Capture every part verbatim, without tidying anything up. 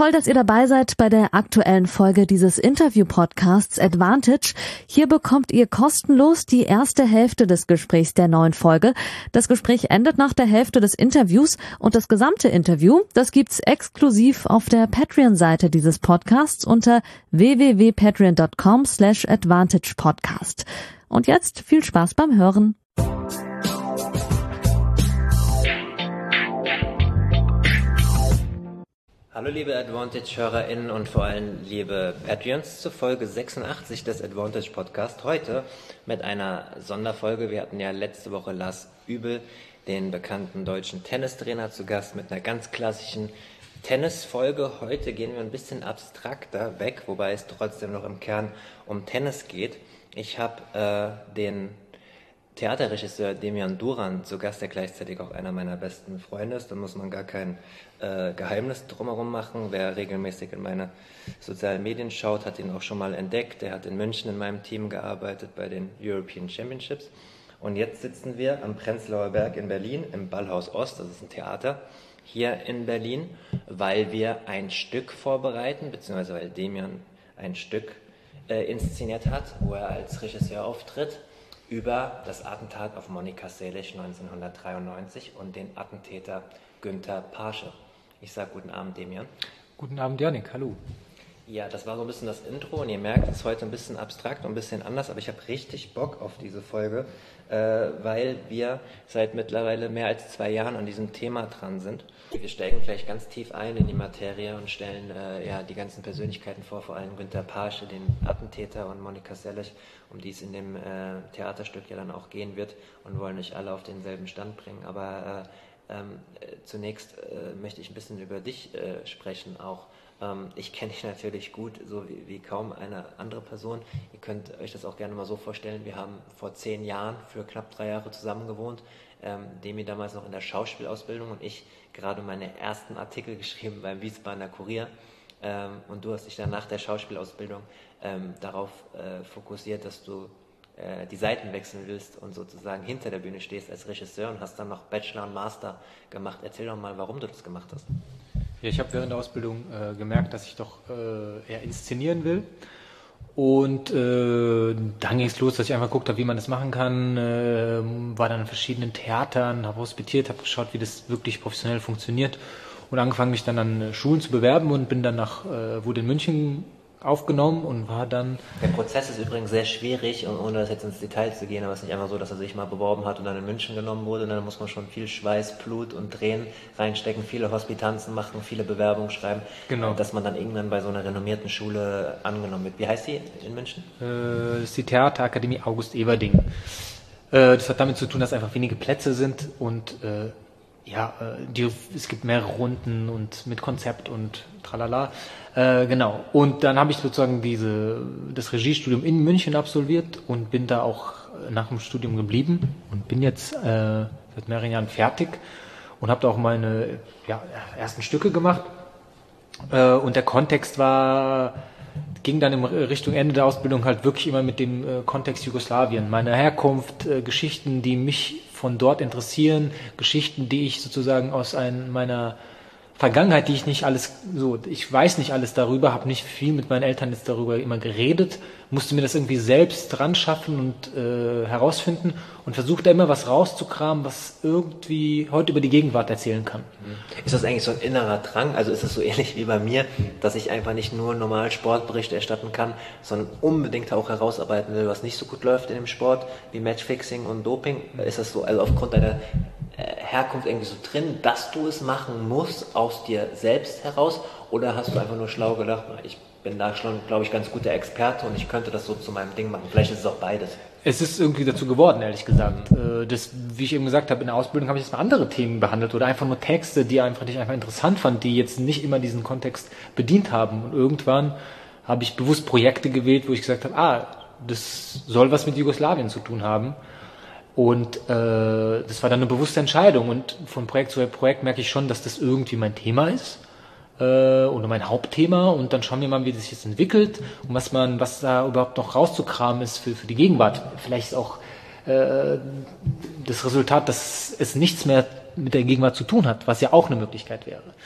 Toll, dass ihr dabei seid bei der aktuellen Folge dieses Interview-Podcasts Advantage. Hier bekommt ihr kostenlos die erste Hälfte des Gesprächs der neuen Folge. Das Gespräch endet nach der Hälfte des Interviews und das gesamte Interview, das gibt's exklusiv auf der Patreon-Seite dieses Podcasts unter w w w punkt patreon punkt com slash advantage podcast. Und jetzt viel Spaß beim Hören. Hallo liebe Advantage-HörerInnen und vor allem liebe Patreons zur Folge sechsundachtzig des Advantage-Podcast. Heute mit einer Sonderfolge. Wir hatten ja letzte Woche Lars Übel, den bekannten deutschen Tennistrainer, zu Gast mit einer ganz klassischen Tennisfolge. Heute gehen wir ein bisschen abstrakter weg, wobei es trotzdem noch im Kern um Tennis geht. Ich habe äh, den Theaterregisseur Demian Duran zu Gast, der gleichzeitig auch einer meiner besten Freunde ist. Da muss man gar kein äh, Geheimnis drumherum machen. Wer regelmäßig in meine sozialen Medien schaut, hat ihn auch schon mal entdeckt. Er hat in München in meinem Team gearbeitet bei den European Championships. Und jetzt sitzen wir am Prenzlauer Berg in Berlin im Ballhaus Ost, das ist ein Theater hier in Berlin, weil wir ein Stück vorbereiten, beziehungsweise weil Demian ein Stück äh, inszeniert hat, wo er als Regisseur auftritt, über das Attentat auf Monika Seles neunzehnhundertdreiundneunzig und den Attentäter Günter Paasche. Ich sage guten Abend, Demian. Guten Abend, Janik. Hallo. Ja, das war so ein bisschen das Intro und ihr merkt, es ist heute ein bisschen abstrakt und ein bisschen anders, aber ich habe richtig Bock auf diese Folge, äh, weil wir seit mittlerweile mehr als zwei Jahren an diesem Thema dran sind. Wir steigen gleich ganz tief ein in die Materie und stellen äh, ja, die ganzen Persönlichkeiten vor, vor allem Günter Paasche, den Attentäter, und Monika Seles, um die es in dem äh, Theaterstück ja dann auch gehen wird, und wollen euch alle auf denselben Stand bringen. Aber äh, ähm, äh, zunächst äh, möchte ich ein bisschen über dich äh, sprechen auch. Ähm, ich kenne dich natürlich gut, so wie, wie kaum eine andere Person. Ihr könnt euch das auch gerne mal so vorstellen. Wir haben vor zehn Jahren für knapp drei Jahre zusammen gewohnt. Ähm, Demi damals noch in der Schauspielausbildung und ich gerade meine ersten Artikel geschrieben beim Wiesbadener Kurier. Ähm, und du hast dich dann nach der Schauspielausbildung ähm, darauf äh, fokussiert, dass du äh, die Seiten wechseln willst und sozusagen hinter der Bühne stehst als Regisseur, und hast dann noch Bachelor und Master gemacht. Erzähl doch mal, warum du das gemacht hast. Ja, ich habe während der Ausbildung äh, gemerkt, dass ich doch äh, eher inszenieren will. Und äh, dann ging es los, dass ich einfach geguckt habe, wie man das machen kann. Äh, war dann in verschiedenen Theatern, habe hospitiert, habe geschaut, wie das wirklich professionell funktioniert. Und angefangen, mich dann an Schulen zu bewerben, und bin dann nach, äh, wurde in München aufgenommen und war dann... Der Prozess ist übrigens sehr schwierig, und ohne das jetzt ins Detail zu gehen, aber es ist nicht einfach so, dass er sich mal beworben hat und dann in München genommen wurde. Und dann muss man schon viel Schweiß, Blut und Tränen reinstecken, viele Hospitanzen machen, viele Bewerbungen schreiben, genau, dass man dann irgendwann bei so einer renommierten Schule angenommen wird. Wie heißt die in München? Äh, das ist die Theaterakademie August Everding. Äh, das hat damit zu tun, dass einfach wenige Plätze sind und äh, ja, die, es gibt mehrere Runden und mit Konzept und tralala. Äh, genau. Und dann habe ich sozusagen diese, das Regiestudium in München absolviert und bin da auch nach dem Studium geblieben und bin jetzt äh, seit mehreren Jahren fertig und habe da auch meine ja, ersten Stücke gemacht. Äh, und der Kontext war, ging dann in Richtung Ende der Ausbildung halt wirklich immer mit dem äh, Kontext Jugoslawien, meiner Herkunft, äh, Geschichten, die mich von dort interessieren, Geschichten, die ich sozusagen aus ein, meiner Vergangenheit, die ich nicht alles so, ich weiß nicht alles darüber, habe nicht viel mit meinen Eltern jetzt darüber immer geredet, musste mir das irgendwie selbst dran schaffen und äh, herausfinden und versuchte immer was rauszukramen, was irgendwie heute über die Gegenwart erzählen kann. Ist das eigentlich so ein innerer Drang? Also ist es so ähnlich wie bei mir, dass ich einfach nicht nur normal Sportberichte erstatten kann, sondern unbedingt auch herausarbeiten will, was nicht so gut läuft in dem Sport, wie Matchfixing und Doping? Ist das so, also aufgrund deiner Herkunft irgendwie so drin, dass du es machen musst, aus dir selbst heraus? Oder hast du einfach nur schlau gedacht, ich bin da schon, glaube ich, ganz guter Experte und ich könnte das so zu meinem Ding machen? Vielleicht ist es auch beides. Es ist irgendwie dazu geworden, ehrlich gesagt. Mhm. Das, wie ich eben gesagt habe, in der Ausbildung habe ich jetzt mal andere Themen behandelt oder einfach nur Texte, die einfach, die ich einfach interessant fand, die jetzt nicht immer diesen Kontext bedient haben. Und irgendwann habe ich bewusst Projekte gewählt, wo ich gesagt habe, ah, das soll was mit Jugoslawien zu tun haben. Und äh, das war dann eine bewusste Entscheidung. Und von Projekt zu Projekt merke ich schon, dass das irgendwie mein Thema ist äh, oder mein Hauptthema. Und dann schauen wir mal, wie das sich jetzt entwickelt und was man, was da überhaupt noch rauszukramen ist für, für die Gegenwart. Vielleicht auch äh, das Resultat, dass es nichts mehr mit der Gegenwart zu tun hat, was ja auch eine Möglichkeit wäre.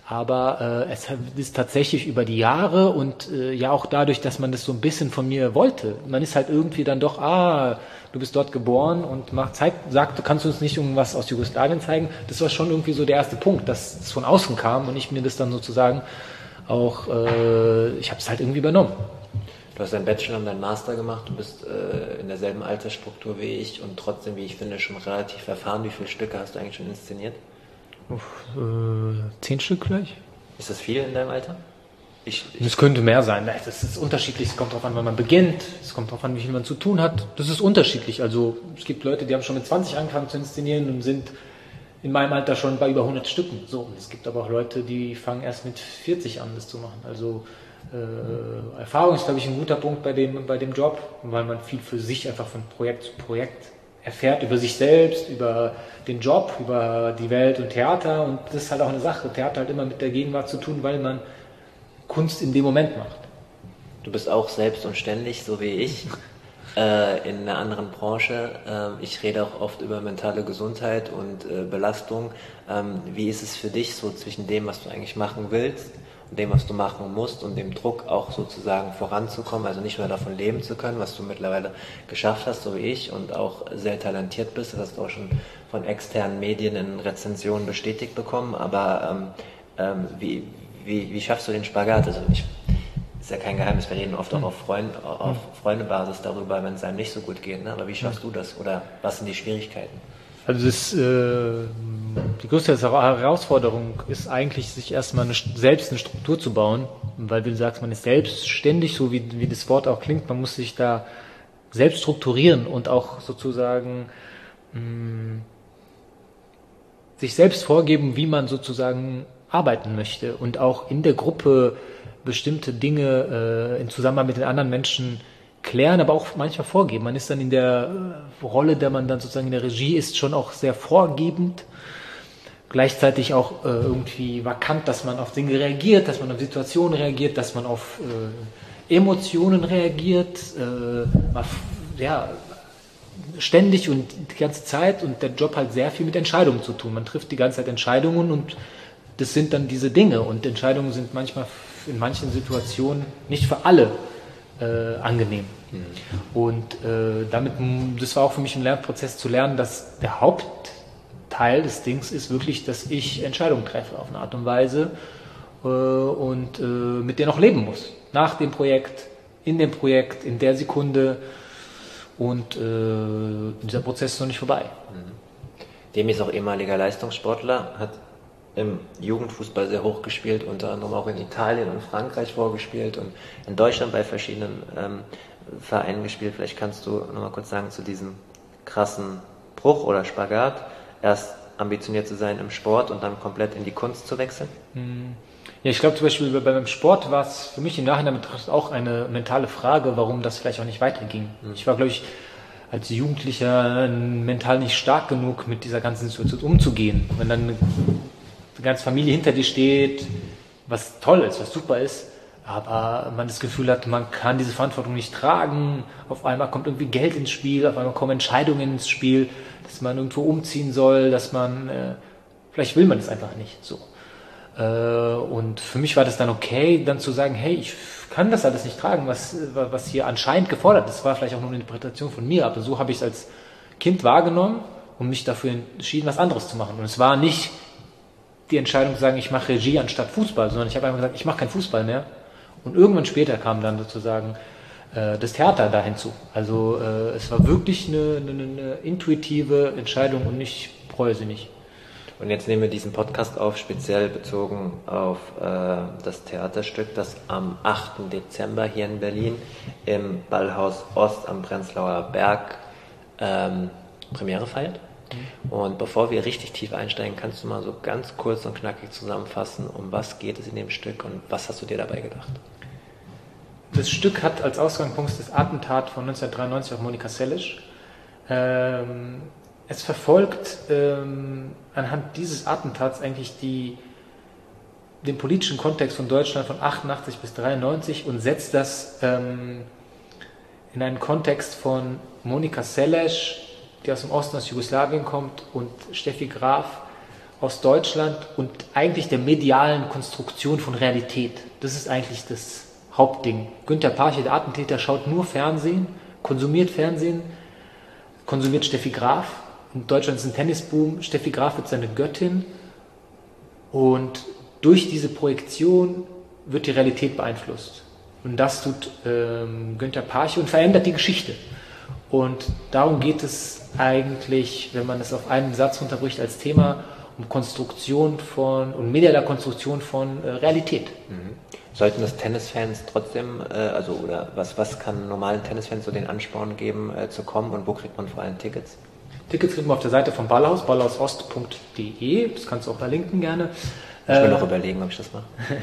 Aber äh, es ist tatsächlich über die Jahre und äh, ja auch dadurch, dass man das so ein bisschen von mir wollte. Man ist halt irgendwie dann doch, ah, du bist dort geboren und macht, zeig, sagt, kannst du uns nicht irgendwas aus Jugoslawien zeigen? Das war schon irgendwie so der erste Punkt, dass es von außen kam und ich mir das dann sozusagen auch, äh, ich habe es halt irgendwie übernommen. Du hast deinen Bachelor und deinen Master gemacht, du bist äh, in derselben Altersstruktur wie ich und trotzdem, wie ich finde, schon relativ erfahren. Wie viele Stücke hast du eigentlich schon inszeniert? Uff, äh, zehn Stück gleich. Ist das viel in deinem Alter? Ich, ich Es könnte mehr sein. Das ist unterschiedlich. Es kommt darauf an, wann man beginnt. Es kommt darauf an, wie viel man zu tun hat. Das ist unterschiedlich. Also es gibt Leute, die haben schon mit zwanzig angefangen zu inszenieren und sind in meinem Alter schon bei über hundert Stücken. So. Und es gibt aber auch Leute, die fangen erst mit vierzig an, das zu machen. Also äh, Erfahrung ist, glaube ich, ein guter Punkt bei dem, bei dem Job, weil man viel für sich einfach von Projekt zu Projekt erfährt, über sich selbst, über den Job, über die Welt und Theater. Und das ist halt auch eine Sache. Theater hat immer mit der Gegenwart zu tun, weil man Kunst in dem Moment macht. Du bist auch selbst und ständig, so wie ich, äh, in einer anderen Branche. Äh, ich rede auch oft über mentale Gesundheit und äh, Belastung. Ähm, wie ist es für dich so zwischen dem, was du eigentlich machen willst und dem, was du machen musst und dem Druck auch sozusagen voranzukommen, also nicht nur davon leben zu können, was du mittlerweile geschafft hast, so wie ich, und auch sehr talentiert bist, das hast du auch schon von externen Medien in Rezensionen bestätigt bekommen, aber ähm, ähm, wie Wie, wie schaffst du den Spagat? Also ich, ist ja kein Geheimnis, wir reden oft auch auf, Freund, auf Freundebasis darüber, wenn es einem nicht so gut geht. Ne? Aber wie schaffst du das? Oder was sind die Schwierigkeiten? Also das, äh, die größte Herausforderung ist eigentlich, sich erstmal eine, selbst eine Struktur zu bauen, weil wie du sagst, man ist selbstständig, so wie, wie das Wort auch klingt, man muss sich da selbst strukturieren und auch sozusagen mh, sich selbst vorgeben, wie man sozusagen arbeiten möchte und auch in der Gruppe bestimmte Dinge äh, in Zusammenhang mit den anderen Menschen klären, aber auch manchmal vorgeben. Man ist dann in der äh, Rolle, der man dann sozusagen in der Regie ist, schon auch sehr vorgebend, gleichzeitig auch äh, irgendwie vakant, dass man auf Dinge reagiert, dass man auf Situationen reagiert, dass man auf äh, Emotionen reagiert, äh, ja, ständig und die ganze Zeit, und der Job hat sehr viel mit Entscheidungen zu tun. Man trifft die ganze Zeit Entscheidungen und das sind dann diese Dinge, und Entscheidungen sind manchmal in manchen Situationen nicht für alle äh, angenehm. Mhm. Und äh, damit, das war auch für mich ein Lernprozess zu lernen, dass der Hauptteil des Dings ist wirklich, dass ich Entscheidungen treffe auf eine Art und Weise äh, und äh, mit der noch leben muss. Nach dem Projekt, in dem Projekt, in der Sekunde, und äh, dieser Prozess ist noch nicht vorbei. Mhm. Dem ist auch ehemaliger Leistungssportler, hat im Jugendfußball sehr hoch gespielt, unter anderem auch in Italien und Frankreich vorgespielt und in Deutschland bei verschiedenen ähm, Vereinen gespielt. Vielleicht kannst du nochmal kurz sagen zu diesem krassen Bruch oder Spagat, erst ambitioniert zu sein im Sport und dann komplett in die Kunst zu wechseln? Ja, ich glaube zum Beispiel beim Sport war es für mich im Nachhinein betrachtet auch eine mentale Frage, warum das vielleicht auch nicht weiterging. Mhm. Ich war, glaube ich, als Jugendlicher mental nicht stark genug, mit dieser ganzen Situation umzugehen. Wenn dann die ganze Familie hinter dir steht, was toll ist, was super ist, aber man das Gefühl hat, man kann diese Verantwortung nicht tragen, auf einmal kommt irgendwie Geld ins Spiel, auf einmal kommen Entscheidungen ins Spiel, dass man irgendwo umziehen soll, dass man, äh, vielleicht will man es einfach nicht so. Äh, und für mich war das dann okay, dann zu sagen, hey, ich kann das alles nicht tragen, was, was hier anscheinend gefordert ist. Das war vielleicht auch nur eine Interpretation von mir, aber so habe ich es als Kind wahrgenommen und mich dafür entschieden, was anderes zu machen. Und es war nicht die Entscheidung zu sagen, ich mache Regie anstatt Fußball, sondern ich habe einfach gesagt, ich mache keinen Fußball mehr. Und irgendwann später kam dann sozusagen äh, das Theater da hinzu. Also äh, es war wirklich eine, eine, eine intuitive Entscheidung und nicht preußig. Und jetzt nehmen wir diesen Podcast auf, speziell bezogen auf äh, das Theaterstück, das am achten Dezember hier in Berlin im Ballhaus Ost am Prenzlauer Berg ähm, Premiere feiert. Und bevor wir richtig tief einsteigen, kannst du mal so ganz kurz und knackig zusammenfassen, um was geht es in dem Stück und was hast du dir dabei gedacht? Das Stück hat als Ausgangspunkt das Attentat von neunzehnhundertdreiundneunzig auf Monika Seles. Ähm, es verfolgt ähm, anhand dieses Attentats eigentlich die, den politischen Kontext von Deutschland von achtundachtzig bis dreiundneunzig und setzt das ähm, in einen Kontext von Monika Seles, die aus dem Osten, aus Jugoslawien kommt, und Steffi Graf aus Deutschland und eigentlich der medialen Konstruktion von Realität. Das ist eigentlich das Hauptding. Günter Parche, der Attentäter, schaut nur Fernsehen, konsumiert Fernsehen, konsumiert Steffi Graf. In Deutschland ist ein Tennisboom. Steffi Graf wird seine Göttin. Und durch diese Projektion wird die Realität beeinflusst. Und das tut ähm, Günter Parche und verändert die Geschichte. Und darum geht es eigentlich, wenn man es auf einen Satz runterbricht, als Thema um Konstruktion von und medialer Konstruktion von äh, Realität. Mhm. Sollten das Tennisfans trotzdem, äh, also oder was, was kann normalen Tennisfans so den Ansporn geben, äh, zu kommen, und wo kriegt man vor allem Tickets? Tickets kriegt man auf der Seite von Ballhaus, ballhausost punkt de, das kannst du auch verlinken gerne. Ich will äh, noch überlegen, ob ich das mache.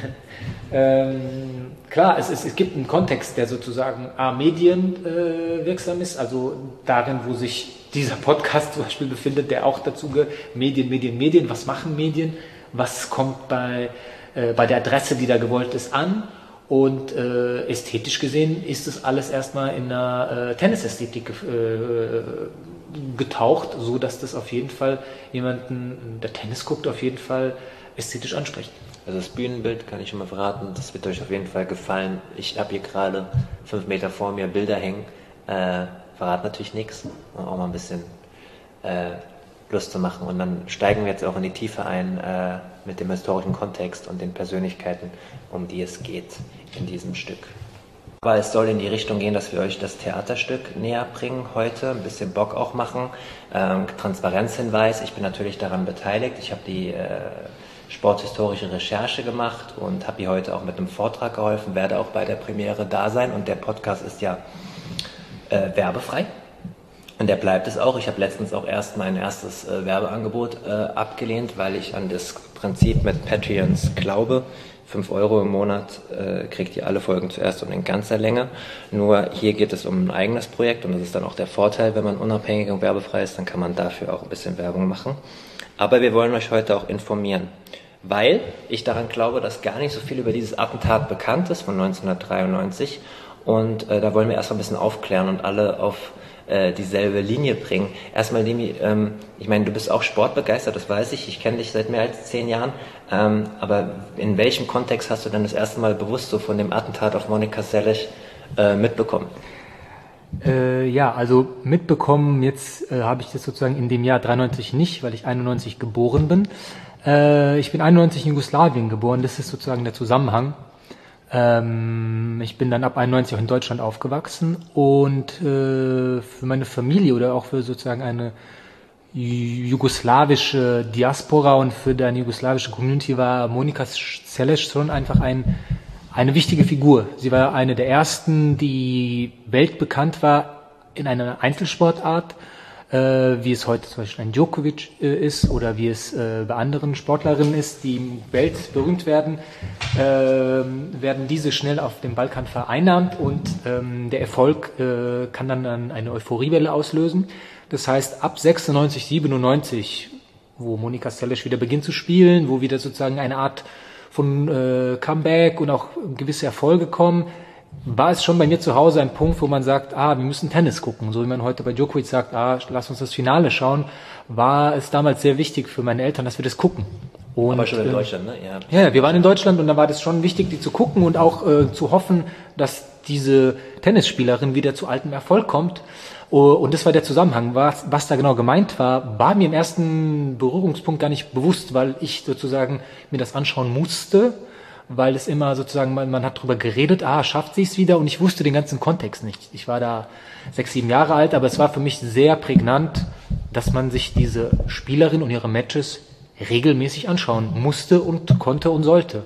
ähm, klar, es, es, es gibt einen Kontext, der sozusagen A, medienwirksam äh, ist, also darin, wo sich dieser Podcast zum Beispiel befindet, der auch dazu gehört, Medien, Medien, Medien, was machen Medien, was kommt bei, äh, bei der Adresse, die da gewollt ist, an, und äh, ästhetisch gesehen ist es alles erstmal in einer äh, Tennisästhetik äh, getaucht, so dass das auf jeden Fall jemanden, der Tennis guckt, auf jeden Fall ästhetisch anspricht. Also das Bühnenbild kann ich schon mal verraten, das wird euch auf jeden Fall gefallen. Ich habe hier gerade fünf Meter vor mir Bilder hängen, äh, verrat natürlich nichts, um auch mal ein bisschen äh, Lust zu machen. Und dann steigen wir jetzt auch in die Tiefe ein äh, mit dem historischen Kontext und den Persönlichkeiten, um die es geht in diesem Stück. Aber es soll in die Richtung gehen, dass wir euch das Theaterstück näher bringen heute, ein bisschen Bock auch machen. Ähm, Transparenzhinweis, ich bin natürlich daran beteiligt. Ich habe die äh, sporthistorische Recherche gemacht und habe ihr heute auch mit einem Vortrag geholfen, werde auch bei der Premiere da sein, und der Podcast ist ja äh, werbefrei. Und der bleibt es auch. Ich habe letztens auch erst mein erstes äh, Werbeangebot äh, abgelehnt, weil ich an das Prinzip mit Patreons glaube. fünf Euro im Monat äh, kriegt ihr alle Folgen zuerst und in ganzer Länge. Nur hier geht es um ein eigenes Projekt, und das ist dann auch der Vorteil, wenn man unabhängig und werbefrei ist, dann kann man dafür auch ein bisschen Werbung machen. Aber wir wollen euch heute auch informieren, weil ich daran glaube, dass gar nicht so viel über dieses Attentat bekannt ist von neunzehnhundertdreiundneunzig, und äh, da wollen wir erstmal ein bisschen aufklären und alle auf äh, dieselbe Linie bringen. Erstmal, Demi, ähm, ich meine, du bist auch sportbegeistert, das weiß ich, ich kenne dich seit mehr als zehn Jahren, ähm, aber in welchem Kontext hast du denn das erste Mal bewusst so von dem Attentat auf Monika Seles äh, mitbekommen? Äh, ja, also mitbekommen, jetzt äh, habe ich das sozusagen in dem Jahr dreiundneunzig nicht, weil ich einundneunzig geboren bin. Äh, ich bin einundneunzig in Jugoslawien geboren, das ist sozusagen der Zusammenhang. Ähm, ich bin dann ab einundneunzig auch in Deutschland aufgewachsen, und äh, für meine Familie oder auch für sozusagen eine jugoslawische Diaspora und für deine jugoslawische Community war Monika Seles schon einfach ein, eine wichtige Figur. Sie war eine der ersten, die weltbekannt war in einer Einzelsportart, äh, wie es heute zum Beispiel ein Djokovic äh, ist oder wie es äh, bei anderen Sportlerinnen ist, die weltberühmt werden, äh, werden diese schnell auf dem Balkan vereinnahmt, und ähm, der Erfolg äh, kann dann eine Euphoriewelle auslösen. Das heißt, ab sechsundneunzig, siebenundneunzig, wo Monika Seles wieder beginnt zu spielen, wo wieder sozusagen eine Art von äh, Comeback und auch gewisse Erfolge kommen, war es schon bei mir zu Hause ein Punkt, wo man sagt, ah, wir müssen Tennis gucken. So wie man heute bei Djokovic sagt, ah, lass uns das Finale schauen, war es damals sehr wichtig für meine Eltern, dass wir das gucken. Und, aber schon in äh, Deutschland, ne? Ja, ja, wir waren in Deutschland, und da war das schon wichtig, die zu gucken und auch äh, zu hoffen, dass diese Tennisspielerin wieder zu altem Erfolg kommt. Und das war der Zusammenhang. Was, was da genau gemeint war, war mir im ersten Berührungspunkt gar nicht bewusst, weil ich sozusagen mir das anschauen musste, weil es immer sozusagen, man, man hat drüber geredet, ah, schafft sie es wieder, und ich wusste den ganzen Kontext nicht. Ich war da sechs, sieben Jahre alt, aber es war für mich sehr prägnant, dass man sich diese Spielerin und ihre Matches regelmäßig anschauen musste und konnte und sollte.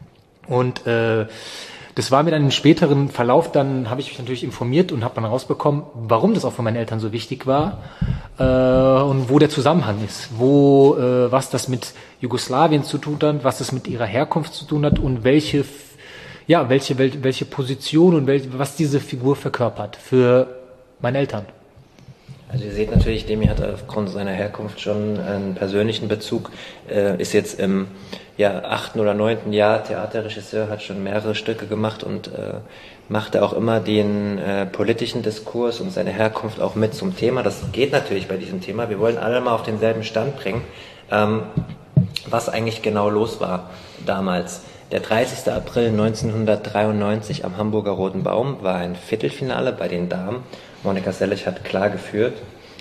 Und äh, das war mir dann im späteren Verlauf, dann habe ich mich natürlich informiert und habe dann rausbekommen, warum das auch für meine Eltern so wichtig war äh, und wo der Zusammenhang ist, wo äh, was das mit Jugoslawien zu tun hat, was das mit ihrer Herkunft zu tun hat und welche ja welche welche Position und welche, was diese Figur verkörpert für meine Eltern. Also ihr seht natürlich, Demi hat aufgrund seiner Herkunft schon einen persönlichen Bezug, äh, ist jetzt im ja, achten oder neunten Jahr Theaterregisseur, hat schon mehrere Stücke gemacht und äh, machte auch immer den äh, politischen Diskurs und seine Herkunft auch mit zum Thema. Das geht natürlich bei diesem Thema. Wir wollen alle mal auf denselben Stand bringen. Ähm, was eigentlich genau los war damals. Der dreißigster April neunzehnhundertdreiundneunzig am Hamburger Roten Baum war ein Viertelfinale bei den Damen. Monika Seles hat klar geführt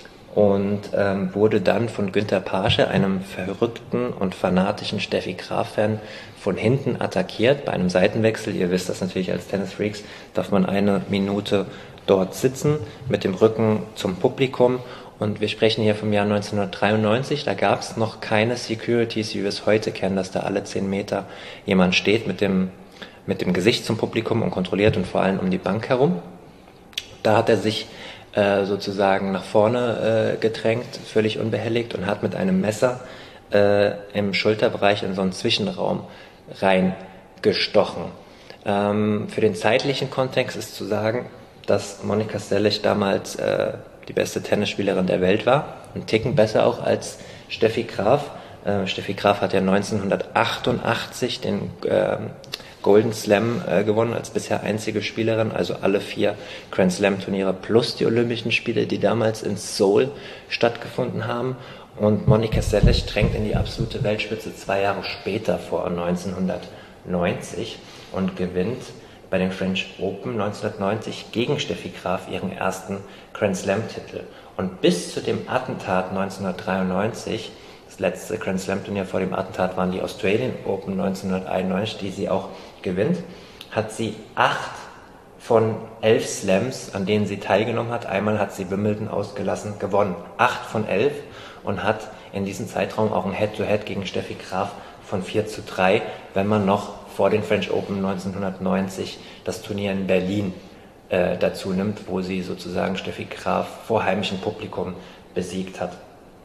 und ähm, wurde dann von Günter Paasche, einem verrückten und fanatischen Steffi Graf-Fan, von hinten attackiert bei einem Seitenwechsel. Ihr wisst das natürlich als Tennisfreaks, darf man eine Minute dort sitzen mit dem Rücken zum Publikum. Und wir sprechen hier vom Jahr neunzehnhundertdreiundneunzig, da gab es noch keine Securities, wie wir es heute kennen, dass da alle zehn Meter jemand steht mit dem, mit dem Gesicht zum Publikum und kontrolliert und vor allem um die Bank herum. Da hat er sich äh, sozusagen nach vorne äh, gedrängt, völlig unbehelligt und hat mit einem Messer äh, im Schulterbereich in so einen Zwischenraum reingestochen. Ähm, für den zeitlichen Kontext ist zu sagen, dass Monika Seles damals äh, die beste Tennisspielerin der Welt war, ein Ticken besser auch als Steffi Graf. Äh, Steffi Graf hat ja neunzehnhundertachtundachtzig den äh, Golden Slam äh, gewonnen als bisher einzige Spielerin, also alle vier Grand Slam Turniere plus die Olympischen Spiele, die damals in Seoul stattgefunden haben. Und Monika Seles drängt in die absolute Weltspitze zwei Jahre später vor, neunzehnhundertneunzig, und gewinnt bei den French Open neunzehnhundertneunzig gegen Steffi Graf ihren ersten Grand Slam-Titel. Und bis zu dem Attentat neunzehnhundertdreiundneunzig, das letzte Grand Slam-Turnier vor dem Attentat waren die Australian Open neunzehnhunderteinundneunzig, die sie auch gewinnt, hat sie acht von elf Slams, an denen sie teilgenommen hat, einmal hat sie Wimbledon ausgelassen, gewonnen. Acht von elf und hat in diesem Zeitraum auch ein Head-to-Head gegen Steffi Graf von vier zu drei, wenn man noch vor den French Open neunzehnhundertneunzig das Turnier in Berlin äh, dazu nimmt, wo sie sozusagen Steffi Graf vor heimischem Publikum besiegt hat.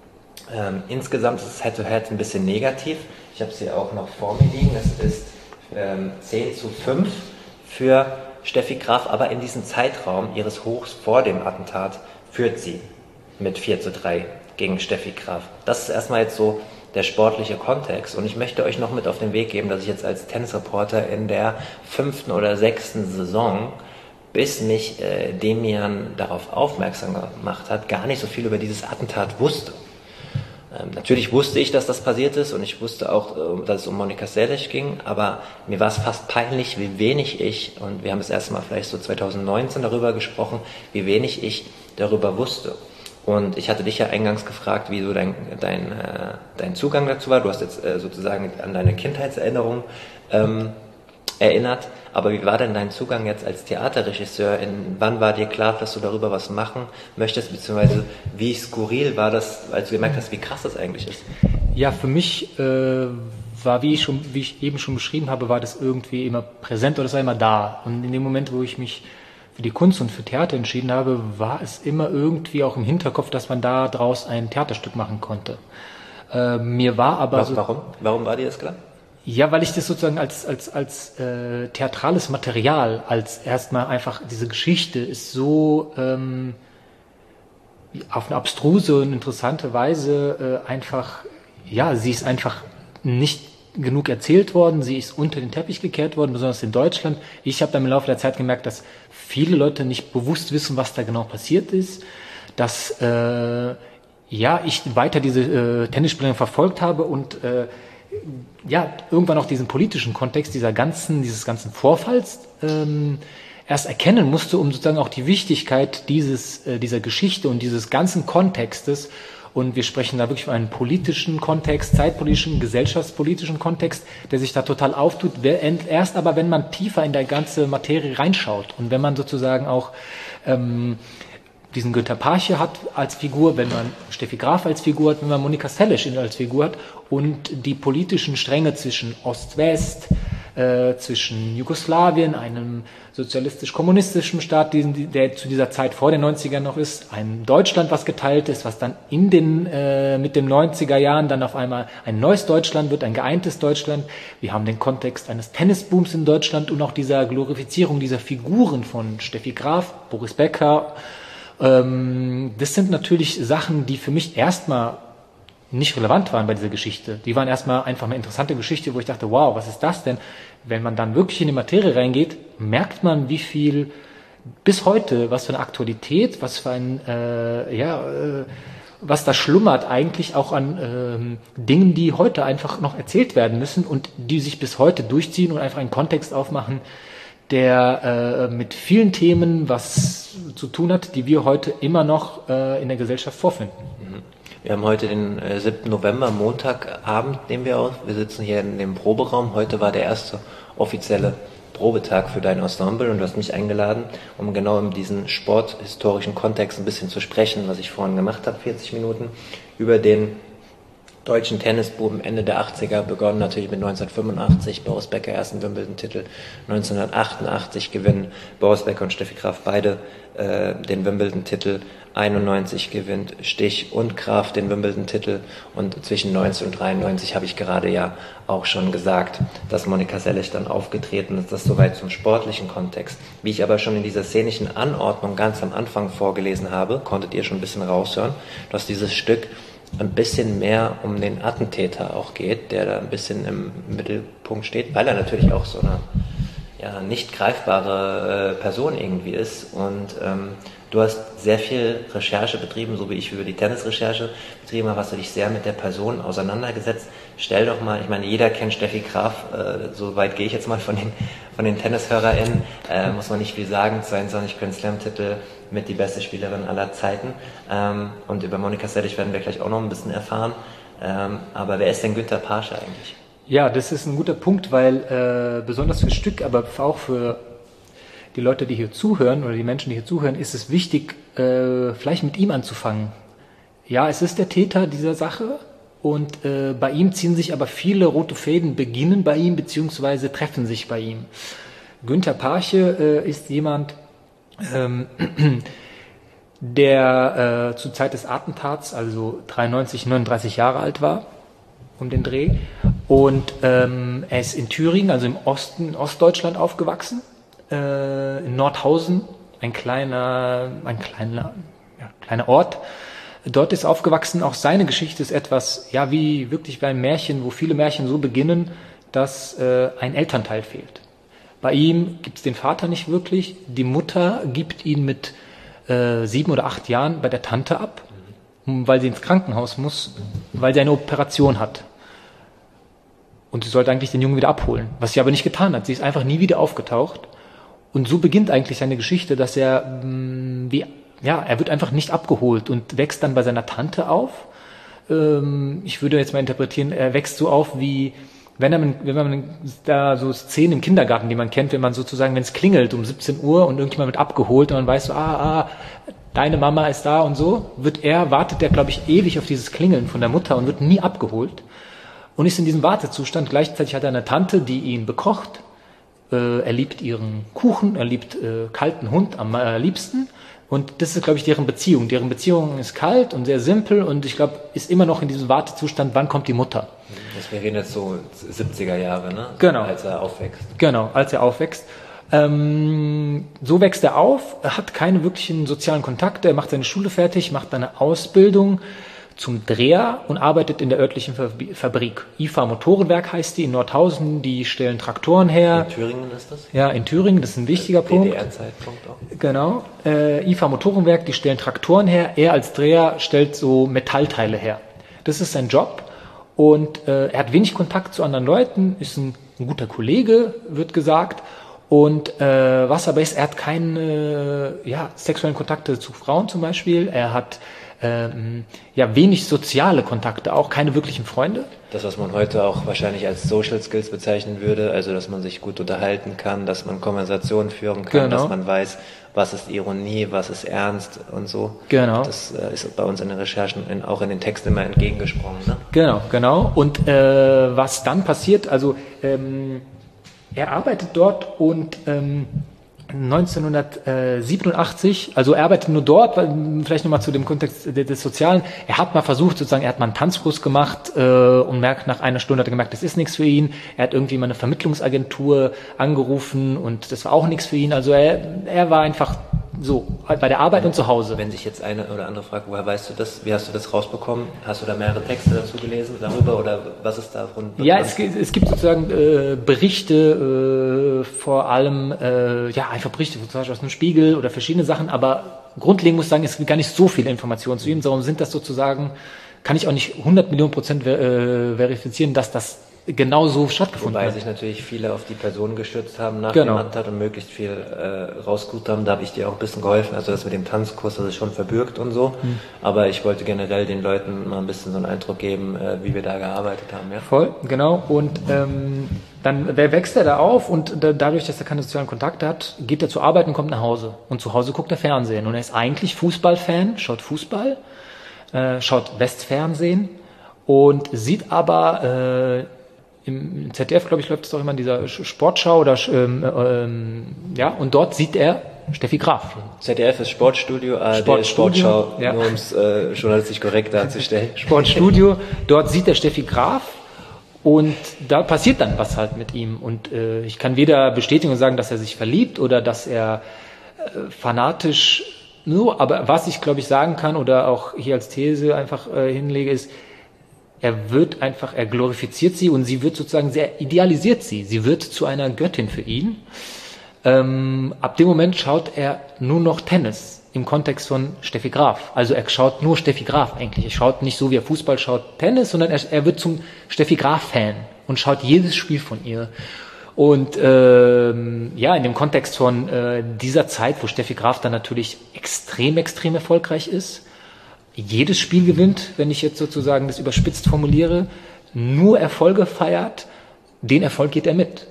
Ähm, insgesamt ist das Head-to-Head ein bisschen negativ. Ich habe es hier auch noch vor mir liegen. Es ist ähm, zehn zu fünf für Steffi Graf, aber in diesem Zeitraum ihres Hochs vor dem Attentat führt sie mit vier zu drei gegen Steffi Graf. Das ist erstmal jetzt so der sportliche Kontext. Und ich möchte euch noch mit auf den Weg geben, dass ich jetzt als Tennisreporter in der fünften oder sechsten Saison, bis mich äh, Demian darauf aufmerksam gemacht hat, gar nicht so viel über dieses Attentat wusste. Ähm, natürlich wusste ich, dass das passiert ist und ich wusste auch, äh, dass es um Monika Seles ging, aber mir war es fast peinlich, wie wenig ich, und wir haben das erste Mal vielleicht so zweitausendneunzehn darüber gesprochen, wie wenig ich darüber wusste. Und ich hatte dich ja eingangs gefragt, wie so dein, dein, äh, dein Zugang dazu war. Du hast jetzt äh, sozusagen an deine Kindheitserinnerung ähm, erinnert. Aber wie war denn dein Zugang jetzt als Theaterregisseur? In, wann war dir klar, dass du darüber was machen möchtest? Beziehungsweise wie skurril war das, als du gemerkt hast, wie krass das eigentlich ist? Ja, für mich äh, war, wie ich, schon, wie ich eben schon beschrieben habe, war das irgendwie immer präsent oder es war immer da. Und in dem Moment, wo ich mich für die Kunst und für Theater entschieden habe, war es immer irgendwie auch im Hinterkopf, dass man da draus ein Theaterstück machen konnte. Äh, mir war aber warum, so, warum? Warum war dir das klar? Ja, weil ich das sozusagen als als als äh, theatrales Material, als erstmal einfach diese Geschichte ist so ähm, auf eine abstruse und interessante Weise äh, einfach, ja, sie ist einfach nicht genug erzählt worden, sie ist unter den Teppich gekehrt worden, besonders in Deutschland. Ich habe dann im Laufe der Zeit gemerkt, dass viele Leute nicht bewusst wissen, was da genau passiert ist, dass äh, ja ich weiter diese äh, Tennisspielerin verfolgt habe und äh, ja irgendwann auch diesen politischen Kontext dieser ganzen dieses ganzen Vorfalls ähm, erst erkennen musste, um sozusagen auch die Wichtigkeit dieses äh, dieser Geschichte und dieses ganzen Kontextes. Und wir sprechen da wirklich von einem politischen Kontext, zeitpolitischen, gesellschaftspolitischen Kontext, der sich da total auftut. Erst aber, wenn man tiefer in der ganze Materie reinschaut und wenn man sozusagen auch ähm, diesen Günter Paasche hat als Figur, wenn man Steffi Graf als Figur hat, wenn man Monika Seles als Figur hat und die politischen Stränge zwischen Ost-West, äh, zwischen Jugoslawien, einem sozialistisch-kommunistischen Staat, der zu dieser Zeit vor den neunzigern noch ist, ein Deutschland, was geteilt ist, was dann in den äh, mit den neunziger Jahren dann auf einmal ein neues Deutschland wird, ein geeintes Deutschland. Wir haben den Kontext eines Tennisbooms in Deutschland und auch dieser Glorifizierung dieser Figuren von Steffi Graf, Boris Becker. Ähm, das sind natürlich Sachen, die für mich erstmal nicht relevant waren bei dieser Geschichte. Die waren erstmal einfach eine interessante Geschichte, wo ich dachte, wow, was ist das denn? Wenn man dann wirklich in die Materie reingeht, merkt man, wie viel bis heute, was für eine Aktualität, was für ein, äh, ja, äh, was da schlummert eigentlich auch an ähm, Dingen, die heute einfach noch erzählt werden müssen und die sich bis heute durchziehen und einfach einen Kontext aufmachen, der äh, mit vielen Themen was zu tun hat, die wir heute immer noch äh, in der Gesellschaft vorfinden. Wir haben heute den äh, siebten November, Montagabend nehmen wir auf. Wir sitzen hier in dem Proberaum. Heute war der erste offizielle Probetag für dein Ensemble und du hast mich eingeladen, um genau in diesen sporthistorischen Kontext ein bisschen zu sprechen, was ich vorhin gemacht habe, vierzig Minuten, über den deutschen Tennisbuben Ende der achtziger, begonnen natürlich mit neunzehnhundertfünfundachtzig, Boris Becker ersten Wimbledon-Titel, neunzehnhundertachtundachtzig gewinnen Boris Becker und Steffi Graf beide äh, den Wimbledon-Titel, einundneunzig gewinnt Stich und Graf den Wimbledon-Titel und zwischen neunzig und dreiundneunzig habe ich gerade ja auch schon gesagt, dass Monika Seles dann aufgetreten ist, das soweit zum sportlichen Kontext. Wie ich aber schon in dieser szenischen Anordnung ganz am Anfang vorgelesen habe, konntet ihr schon ein bisschen raushören, dass dieses Stück ein bisschen mehr um den Attentäter auch geht, der da ein bisschen im Mittelpunkt steht, weil er natürlich auch so eine ja, nicht greifbare äh, Person irgendwie ist und ähm, du hast sehr viel Recherche betrieben, so wie ich über die Tennisrecherche betrieben habe, hast du dich sehr mit der Person auseinandergesetzt. Stell doch mal, ich meine, jeder kennt Steffi Graf, äh, so weit gehe ich jetzt mal von den, von den TennishörerInnen, äh, muss man nicht viel sagen, zweiundzwanzig Grand Slam-Titel, mit die beste Spielerin aller Zeiten. Ähm, und über Monika Seles werden wir gleich auch noch ein bisschen erfahren. Ähm, aber wer ist denn Günter Paasche eigentlich? Ja, das ist ein guter Punkt, weil äh, besonders fürs Stück, aber auch für die Leute, die hier zuhören oder die Menschen, die hier zuhören, ist es wichtig, äh, vielleicht mit ihm anzufangen. Ja, es ist der Täter dieser Sache und äh, bei ihm ziehen sich aber viele rote Fäden, beginnen bei ihm beziehungsweise treffen sich bei ihm. Günter Paasche äh, ist jemand, ähm, der äh, zur Zeit des Attentats, also dreiundneunzig, neununddreißig Jahre alt war, um den Dreh. Und ähm, er ist in Thüringen, also im Osten, Ostdeutschland aufgewachsen. In Nordhausen, ein kleiner, ein kleiner, ja, kleiner Ort. Dort ist aufgewachsen. Auch seine Geschichte ist etwas, ja, wie wirklich wie ein Märchen, wo viele Märchen so beginnen, dass äh, ein Elternteil fehlt. Bei ihm gibt es den Vater nicht wirklich. Die Mutter gibt ihn mit äh, sieben oder acht Jahren bei der Tante ab, weil sie ins Krankenhaus muss, weil sie eine Operation hat. Und sie sollte eigentlich den Jungen wieder abholen, was sie aber nicht getan hat. Sie ist einfach nie wieder aufgetaucht. Und so beginnt eigentlich seine Geschichte, dass er, wie, ja, er wird einfach nicht abgeholt und wächst dann bei seiner Tante auf. Ähm, ich würde jetzt mal interpretieren, er wächst so auf wie, wenn, er, wenn man da so Szenen im Kindergarten, die man kennt, wenn man sozusagen, wenn es klingelt um siebzehn Uhr und irgendjemand wird abgeholt und man weiß so, ah, ah, deine Mama ist da und so, wird er, wartet er, glaube ich, ewig auf dieses Klingeln von der Mutter und wird nie abgeholt und ist in diesem Wartezustand. Gleichzeitig hat er eine Tante, die ihn bekocht. Er liebt ihren Kuchen, er liebt äh, kalten Hund am äh, liebsten und das ist, glaube ich, deren Beziehung. Deren Beziehung ist kalt und sehr simpel und ich glaube, ist immer noch in diesem Wartezustand, wann kommt die Mutter. Das wäre jetzt so siebziger Jahre, ne? Genau. Als er aufwächst. Genau, als er aufwächst. Ähm, so wächst er auf, er hat keine wirklichen sozialen Kontakte, er macht seine Schule fertig, macht eine Ausbildung zum Dreher und arbeitet in der örtlichen Fabrik. I F A Motorenwerk heißt die in Nordhausen, die stellen Traktoren her. In Thüringen ist das? Ja, in Thüringen, das ist ein wichtiger Punkt. D D R-Zeitpunkt auch. Genau. Äh, I F A Motorenwerk, die stellen Traktoren her. Er als Dreher stellt so Metallteile her. Das ist sein Job und äh, er hat wenig Kontakt zu anderen Leuten, ist ein, ein guter Kollege, wird gesagt. Und äh, was aber ist, er hat keine äh, ja, sexuellen Kontakte zu Frauen zum Beispiel. Er hat Ähm, ja, wenig soziale Kontakte, auch keine wirklichen Freunde. Das, was man heute auch wahrscheinlich als Social Skills bezeichnen würde, also dass man sich gut unterhalten kann, dass man Konversationen führen kann, genau. Dass man weiß, was ist Ironie, was ist Ernst und so. Genau. Das äh, ist bei uns in den Recherchen in, auch in den Texten immer entgegengesprungen. Ne? Genau, genau. Und äh, was dann passiert, also ähm, er arbeitet dort und ähm, neunzehnhundertsiebenundachtzig, also er arbeitet nur dort, vielleicht nochmal zu dem Kontext des Sozialen, er hat mal versucht, sozusagen, er hat mal einen Tanzkurs gemacht äh, und merkt, nach einer Stunde hat er gemerkt, das ist nichts für ihn, er hat irgendwie mal eine Vermittlungsagentur angerufen und das war auch nichts für ihn, also er, er war einfach So, bei der Arbeit und zu Hause. Wenn sich jetzt eine oder andere fragt, woher weißt du das, wie hast du das rausbekommen? Hast du da mehrere Texte dazu gelesen darüber oder was ist davon? Ja, es, es gibt sozusagen äh, Berichte, äh, vor allem, äh, ja, einfach Berichte, zum Beispiel aus dem Spiegel oder verschiedene Sachen, aber grundlegend muss ich sagen, es gibt gar nicht so viele Informationen zu ihm, darum sind das sozusagen, kann ich auch nicht hundert Millionen Prozent ver äh, verifizieren, dass das genau so stattgefunden Wobei hat. sich natürlich viele auf die Person gestürzt haben nach genau. dem Attentat und möglichst viel äh, rausgeholt haben. Da habe ich dir auch ein bisschen geholfen. Also das mit dem Tanzkurs, das ist schon verbürgt und so. Hm. Aber ich wollte generell den Leuten mal ein bisschen so einen Eindruck geben, äh, wie wir da gearbeitet haben. Ja? Voll, genau. Und ähm, dann wächst er da auf und da, dadurch, dass er keine sozialen Kontakte hat, geht er zur Arbeit und kommt nach Hause. Und zu Hause guckt er Fernsehen. Und er ist eigentlich Fußballfan, schaut Fußball, äh, schaut Westfernsehen und sieht aber... Äh, im Z D F, glaube ich, läuft es auch immer in dieser Sportschau oder ähm, ähm, ja, und dort sieht er Steffi Graf. Z D F ist Sportstudio, A R D Sportstudio, Sportschau, ja. nur um es äh, journalistisch korrekt darzustellen. Sportstudio, dort sieht er Steffi Graf und da passiert dann was halt mit ihm und äh, ich kann weder bestätigen und sagen, dass er sich verliebt oder dass er äh, fanatisch nur, aber was ich, glaube ich, sagen kann oder auch hier als These einfach äh, hinlege, ist, er wird einfach, er glorifiziert sie und sie wird sozusagen sehr idealisiert sie. Sie wird zu einer Göttin für ihn. Ähm, ab dem Moment schaut er nur noch Tennis im Kontext von Steffi Graf. Also er schaut nur Steffi Graf eigentlich. Er schaut nicht so, wie er Fußball schaut, Tennis, sondern er, er wird zum Steffi Graf-Fan und schaut jedes Spiel von ihr. Und ähm, ja, in dem Kontext von äh, dieser Zeit, wo Steffi Graf dann natürlich extrem, extrem erfolgreich ist, jedes Spiel gewinnt, wenn ich jetzt sozusagen das überspitzt formuliere, nur Erfolge feiert, den Erfolg geht er mit.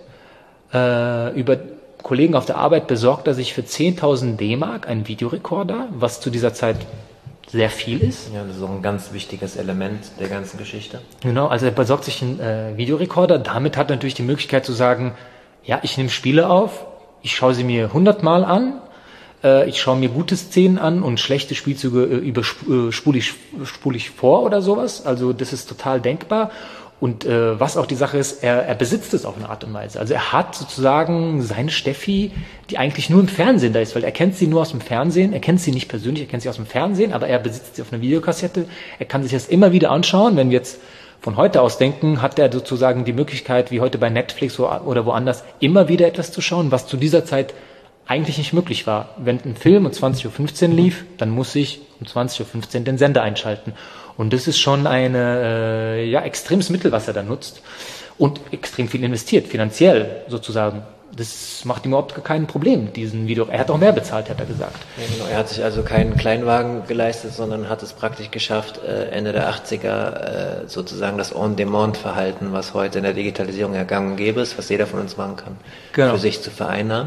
Äh, über Kollegen auf der Arbeit besorgt er sich für zehntausend D-Mark einen Videorekorder, was zu dieser Zeit sehr viel ist. Ja, das ist auch ein ganz wichtiges Element der ganzen Geschichte. Genau, also er besorgt sich einen äh, Videorekorder, damit hat er natürlich die Möglichkeit zu sagen, ja, ich nehme Spiele auf, ich schaue sie mir hundertmal an, ich schaue mir gute Szenen an und schlechte Spielzüge äh, überspule ich, spule ich vor oder sowas. Also das ist total denkbar. Und äh, was auch die Sache ist, er, er besitzt es auf eine Art und Weise. Also er hat sozusagen seine Steffi, die eigentlich nur im Fernsehen da ist, weil er kennt sie nur aus dem Fernsehen. Er kennt sie nicht persönlich, er kennt sie aus dem Fernsehen, aber er besitzt sie auf einer Videokassette. Er kann sich das immer wieder anschauen. Wenn wir jetzt von heute aus denken, hat er sozusagen die Möglichkeit, wie heute bei Netflix oder woanders, immer wieder etwas zu schauen, was zu dieser Zeit eigentlich nicht möglich war. Wenn ein Film um zwanzig Uhr fünfzehn lief, dann muss ich um zwanzig Uhr fünfzehn den Sender einschalten. Und das ist schon ein äh, ja, extremes Mittel, was er da nutzt. Und extrem viel investiert, finanziell sozusagen. Das macht ihm überhaupt kein Problem, diesen Video. Er hat auch mehr bezahlt, hat er gesagt. Ja, genau. Er hat sich also keinen Kleinwagen geleistet, sondern hat es praktisch geschafft, Ende der achtziger sozusagen das On-Demand-Verhalten, was heute in der Digitalisierung ja gang und gäbe ist, was jeder von uns machen kann, genau, für sich zu vereinnahmen.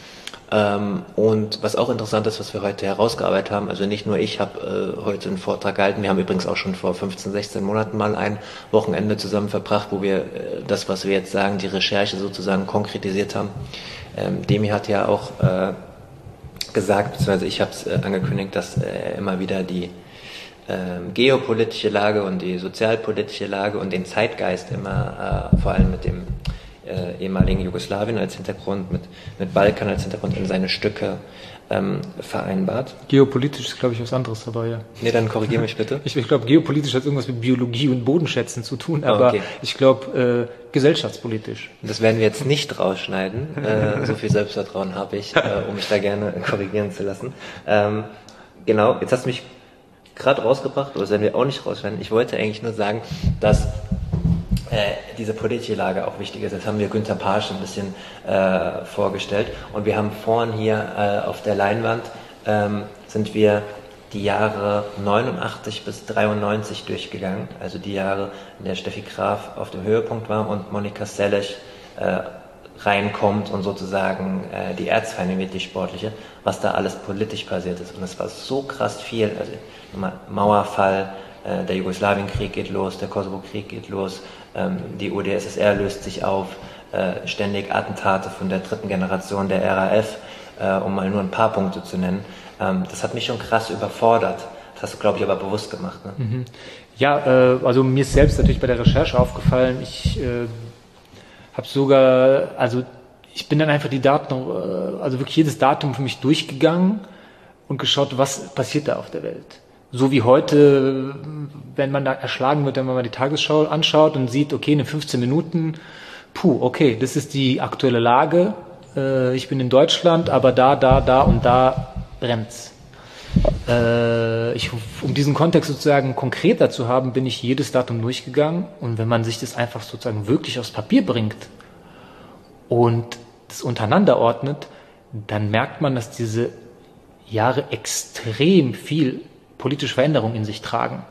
Ähm, und was auch interessant ist, was wir heute herausgearbeitet haben, also nicht nur ich habe äh, heute einen Vortrag gehalten, wir haben übrigens auch schon vor fünfzehn, sechzehn Monaten mal ein Wochenende zusammen verbracht, wo wir äh, das, was wir jetzt sagen, die Recherche sozusagen konkretisiert haben. Ähm, Demi hat ja auch äh, gesagt, beziehungsweise ich habe es äh, angekündigt, dass er äh, immer wieder die äh, geopolitische Lage und die sozialpolitische Lage und den Zeitgeist immer äh, vor allem mit dem Äh, ehemaligen Jugoslawien als Hintergrund, mit, mit Balkan als Hintergrund in seine Stücke ähm, vereinbart. Geopolitisch ist, glaube ich, was anderes dabei, ja. Nee, dann korrigiere mich bitte. Ich, ich glaube, geopolitisch hat irgendwas mit Biologie und Bodenschätzen zu tun, aber okay, ich glaube, äh, gesellschaftspolitisch. Das werden wir jetzt nicht rausschneiden. Äh, so viel Selbstvertrauen habe ich, äh, um mich da gerne korrigieren zu lassen. Ähm, genau, jetzt hast du mich gerade rausgebracht, aber das werden wir auch nicht rausschneiden. Ich wollte eigentlich nur sagen, dass Äh, diese politische Lage auch wichtig ist. Das haben wir Günter Pasch ein bisschen äh, vorgestellt. Und wir haben vorhin hier äh, auf der Leinwand, ähm, sind wir die Jahre neunundachtzig bis dreiundneunzig durchgegangen. Also die Jahre, in der Steffi Graf auf dem Höhepunkt war und Monika Seles äh, reinkommt und sozusagen äh, die Erzfeindin wird, die sportliche, was da alles politisch passiert ist. Und es war so krass viel. Also nochmal Mauerfall, äh, der Jugoslawienkrieg geht los, der Kosovo-Krieg geht los, die U d S S R löst sich auf, äh, ständig Attentate von der dritten Generation der R A F, äh, um mal nur ein paar Punkte zu nennen. Ähm, das hat mich schon krass überfordert. Das hast du, glaube ich, aber bewusst gemacht. Ne? Mhm. Ja, äh, also mir ist selbst natürlich bei der Recherche aufgefallen, ich äh, habe sogar, also ich bin dann einfach die Daten, äh, also wirklich jedes Datum für mich durchgegangen, und geschaut, was passiert da auf der Welt. So wie heute, wenn man da erschlagen wird, wenn man mal die Tagesschau anschaut und sieht, okay, in fünfzehn Minuten, puh, okay, das ist die aktuelle Lage, äh, ich bin in Deutschland, aber da, da, da und da brennt's. Äh, ich, um diesen Kontext sozusagen konkreter zu haben, bin ich jedes Datum durchgegangen, und wenn man sich das einfach sozusagen wirklich aufs Papier bringt und das untereinander ordnet, dann merkt man, dass diese Jahre extrem viel politische Veränderung in sich tragen.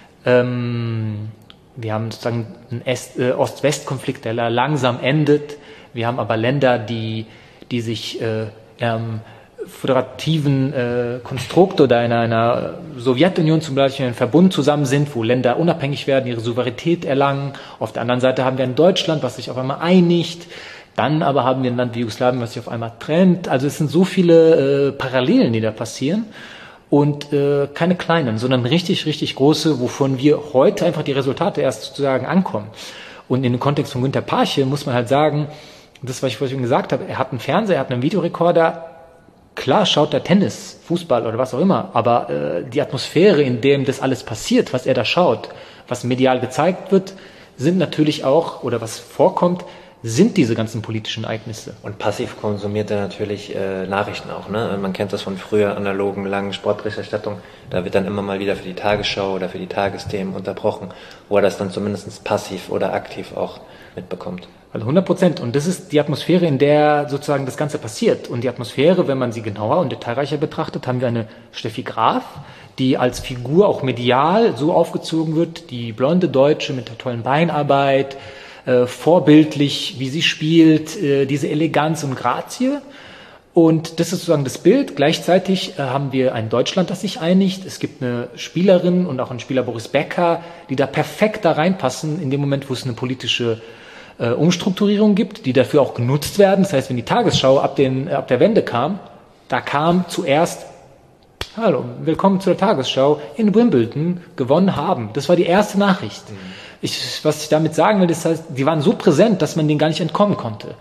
Ähm, wir haben sozusagen einen äh, Ost-West-Konflikt, der langsam endet. Wir haben aber Länder, die, die sich äh, ähm, föderativen äh, Konstrukt oder in einer Sowjetunion zum Beispiel in einem Verbund zusammen sind, wo Länder unabhängig werden, ihre Souveränität erlangen. Auf der anderen Seite haben wir ein Deutschland, was sich auf einmal einigt. Dann aber haben wir ein Land wie Jugoslawien, was sich auf einmal trennt. Also es sind so viele äh, Parallelen, die da passieren. Und äh, keine kleinen, sondern richtig, richtig große, wovon wir heute einfach die Resultate erst sozusagen ankommen. Und in dem Kontext von Günter Parche muss man halt sagen, das, was ich vorhin gesagt habe, er hat einen Fernseher, er hat einen Videorekorder. Klar schaut er Tennis, Fußball oder was auch immer, aber äh, die Atmosphäre, in dem das alles passiert, was er da schaut, was medial gezeigt wird, sind natürlich auch, oder was vorkommt, sind diese ganzen politischen Ereignisse. Und passiv konsumiert er natürlich äh, Nachrichten auch. Ne? Man kennt das von früher analogen, langen Sportberichterstattung. Da wird dann immer mal wieder für die Tagesschau oder für die Tagesthemen unterbrochen, wo er das dann zumindest passiv oder aktiv auch mitbekommt. Also hundert Prozent. Und das ist die Atmosphäre, in der sozusagen das Ganze passiert. Und die Atmosphäre, wenn man sie genauer und detailreicher betrachtet, haben wir eine Steffi Graf, die als Figur auch medial so aufgezogen wird, die blonde Deutsche mit der tollen Beinarbeit, äh, vorbildlich, wie sie spielt, äh, diese Eleganz und Grazie. Und das ist sozusagen das Bild. Gleichzeitig äh, haben wir ein Deutschland, das sich einigt. Es gibt eine Spielerin und auch einen Spieler, Boris Becker, die da perfekt da reinpassen, in dem Moment, wo es eine politische äh, Umstrukturierung gibt, die dafür auch genutzt werden. Das heißt, wenn die Tagesschau ab, den, äh, ab der Wende kam, da kam zuerst, hallo, willkommen zur Tagesschau, in Wimbledon gewonnen haben. Das war die erste Nachricht. Mhm. Ich, was ich damit sagen will, ist, heißt, die waren so präsent, dass man denen gar nicht entkommen konnte.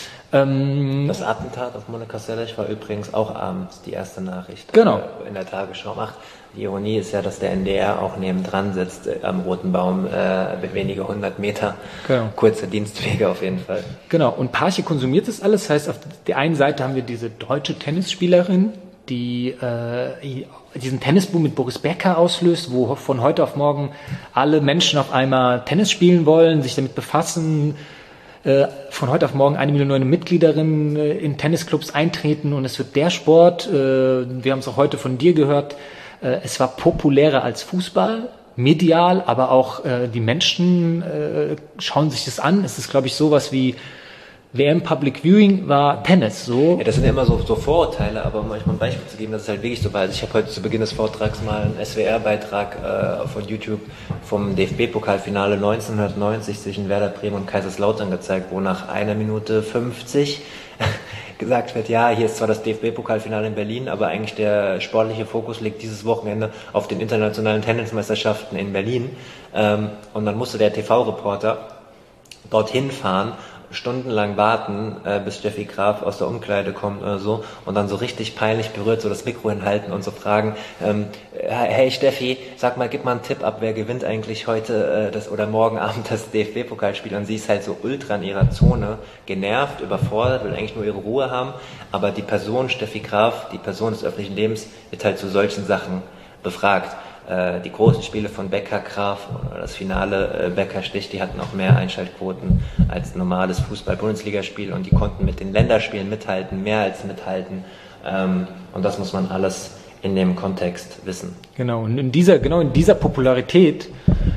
Das Attentat auf Monika Seles war übrigens auch abends die erste Nachricht. Genau. In der Tagesschau macht. Die Ironie ist ja, dass der N D R auch nebendran sitzt, äh, am Roten Baum, äh, wenige hundert Meter. Genau. Kurze Dienstwege auf jeden Fall. Genau. Und Parche konsumiert das alles. Das heißt, auf der einen Seite haben wir diese deutsche Tennisspielerin, die äh, diesen Tennisboom mit Boris Becker auslöst, wo von heute auf morgen alle Menschen auf einmal Tennis spielen wollen, sich damit befassen, von heute auf morgen eine Million neue Mitgliederinnen in Tennisclubs eintreten, und es wird der Sport, wir haben es auch heute von dir gehört, es war populärer als Fußball, medial, aber auch die Menschen schauen sich das an. Es ist, glaube ich, sowas wie W M Public Viewing war Tennis, so. Ja, das sind ja immer so, so Vorurteile, aber um euch mal ein Beispiel zu geben, das ist halt wirklich so, weil ich habe heute zu Beginn des Vortrags mal einen S W R-Beitrag äh, von YouTube vom D F B-Pokalfinale neunzehnhundertneunzig zwischen Werder Bremen und Kaiserslautern gezeigt, wo nach einer Minute fünfzig gesagt wird, ja, hier ist zwar das D F B-Pokalfinale in Berlin, aber eigentlich der sportliche Fokus liegt dieses Wochenende auf den internationalen Tennismeisterschaften in Berlin. Ähm, und dann musste der T V-Reporter dorthin fahren, stundenlang warten, äh, bis Steffi Graf aus der Umkleide kommt oder so, und dann so richtig peinlich berührt so das Mikro hinhalten und so fragen, ähm, hey Steffi, sag mal, gib mal einen Tipp ab, wer gewinnt eigentlich heute äh, das oder morgen Abend das D F B-Pokalspiel? Und sie ist halt so ultra in ihrer Zone, genervt, überfordert, will eigentlich nur ihre Ruhe haben, aber die Person Steffi Graf, die Person des öffentlichen Lebens, wird halt zu solchen Sachen befragt. Die großen Spiele von Becker Graf, das Finale Becker Stich, die hatten auch mehr Einschaltquoten als normales Fußball-Bundesligaspiel, und die konnten mit den Länderspielen mithalten, mehr als mithalten, und das muss man alles in dem Kontext wissen. Genau, und in dieser, genau in dieser Popularität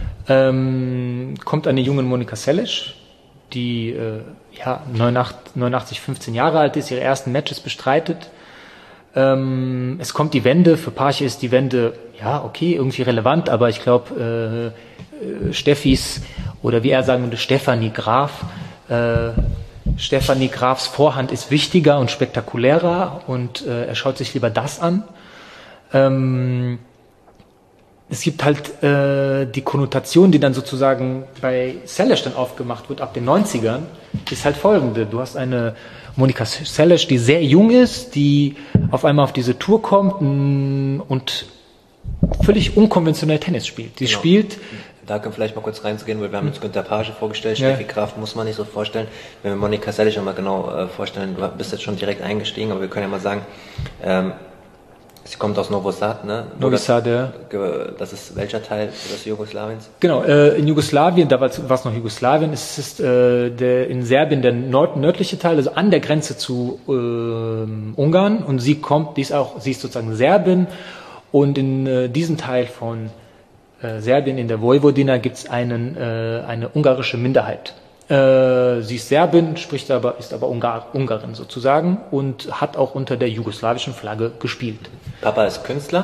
ähm, kommt eine junge Monika Seles, die äh, ja, neunundachtzig, fünfzehn Jahre alt ist, ihre ersten Matches bestreitet. Ähm, es kommt die Wende, für Parche ist die Wende, ja, okay, irgendwie relevant, aber ich glaube, äh, äh, Steffis, oder wie er sagen würde, Stefanie Graf, äh, Stefanie Grafs Vorhand ist wichtiger und spektakulärer, und äh, er schaut sich lieber das an. Ähm, es gibt halt äh, die Konnotation, die dann sozusagen bei Seles dann aufgemacht wird ab den neunzigern, ist halt folgende. Du hast eine Monica Seles, die sehr jung ist, die auf einmal auf diese Tour kommt mh, und völlig unkonventionell Tennis spielt. Die genau. spielt... Da können wir vielleicht mal kurz reinzugehen, weil wir haben uns Günter Page vorgestellt, ja. Steffi Kraft muss man nicht so vorstellen. Wenn wir Monica Seles mal genau äh, vorstellen, du bist jetzt schon direkt eingestiegen, aber wir können ja mal sagen, ähm, sie kommt aus Novi Sad, ne? Novi Sad, ja. Das ist welcher Teil des Jugoslawiens? Genau, äh, in Jugoslawien, da war es noch Jugoslawien, es ist äh, der, in Serbien der nord nördliche Teil, also an der Grenze zu äh, Ungarn, und sie kommt, die ist auch, sie ist sozusagen Serbin, und in äh, diesem Teil von äh, Serbien, in der Vojvodina, gibt es einen äh, eine ungarische Minderheit. Äh, sie ist Serbin, spricht aber, ist aber Ungar, Ungarin sozusagen und hat auch unter der jugoslawischen Flagge gespielt. Papa ist Künstler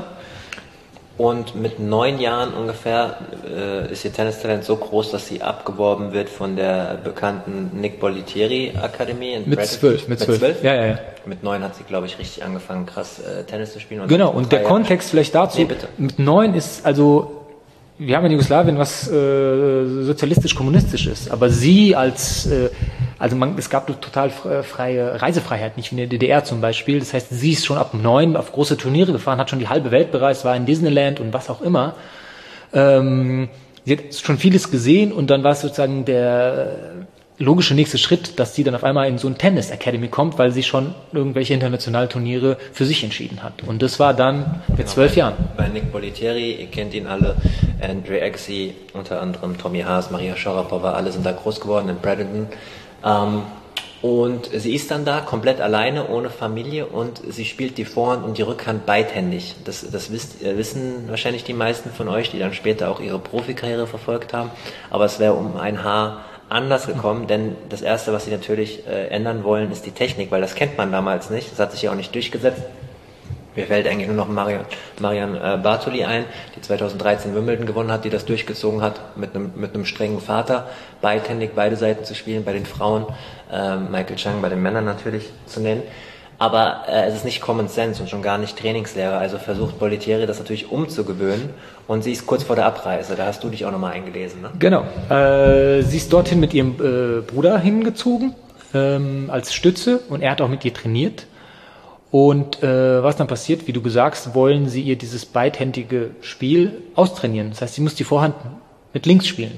und mit neun Jahren ungefähr äh, ist ihr Tennistalent so groß, dass sie abgeworben wird von der bekannten Nick Bollettieri Akademie in Mit zwölf, mit zwölf. zwölf? Ja, ja, ja. Mit neun hat sie, glaube ich, richtig angefangen, krass äh, Tennis zu spielen. Und genau, und der Kontext vielleicht dazu, nee, bitte. Mit neun ist also, wir haben in Jugoslawien was äh, sozialistisch-kommunistisch ist, aber sie als, äh, also man, es gab total freie Reisefreiheit, nicht wie in der D D R zum Beispiel. Das heißt, sie ist schon ab neun auf große Turniere gefahren, hat schon die halbe Welt bereist, war in Disneyland und was auch immer. Ähm, sie hat schon vieles gesehen, und dann war es sozusagen der logische nächste Schritt, dass sie dann auf einmal in so ein Tennis Academy kommt, weil sie schon irgendwelche internationalen Turniere für sich entschieden hat. Und das war dann mit genau, zwölf Jahren. Bei Nick Bollettieri, ihr kennt ihn alle, Andre Agassi, unter anderem Tommy Haas, Maria Sharapova, alle sind da groß geworden in Bradenton. Ähm, und sie ist dann da komplett alleine, ohne Familie, und sie spielt die Vorhand und die Rückhand beidhändig. Das, das wisst, wissen wahrscheinlich die meisten von euch, die dann später auch ihre Profikarriere verfolgt haben. Aber es wäre um ein Haar anders gekommen, denn das Erste, was sie natürlich äh, ändern wollen, ist die Technik, weil das kennt man damals nicht, das hat sich ja auch nicht durchgesetzt. Mir fällt eigentlich nur noch Marian, Marian äh, Bartoli ein, die zweitausenddreizehn Wimbledon gewonnen hat, die das durchgezogen hat, mit einem mit einem strengen Vater, beidhändig beide Seiten zu spielen, bei den Frauen, äh, Michael Chang bei den Männern natürlich zu nennen. Aber äh, es ist nicht Common Sense und schon gar nicht Trainingslehre, also versucht Bollettieri das natürlich umzugewöhnen, und sie ist kurz vor der Abreise, da hast du dich auch nochmal eingelesen, ne? Genau, äh, sie ist dorthin mit ihrem äh, Bruder hingezogen, ähm, als Stütze, und er hat auch mit ihr trainiert, und äh, was dann passiert, wie du sagst, wollen sie ihr dieses beidhändige Spiel austrainieren, das heißt, sie muss die Vorhand mit links spielen.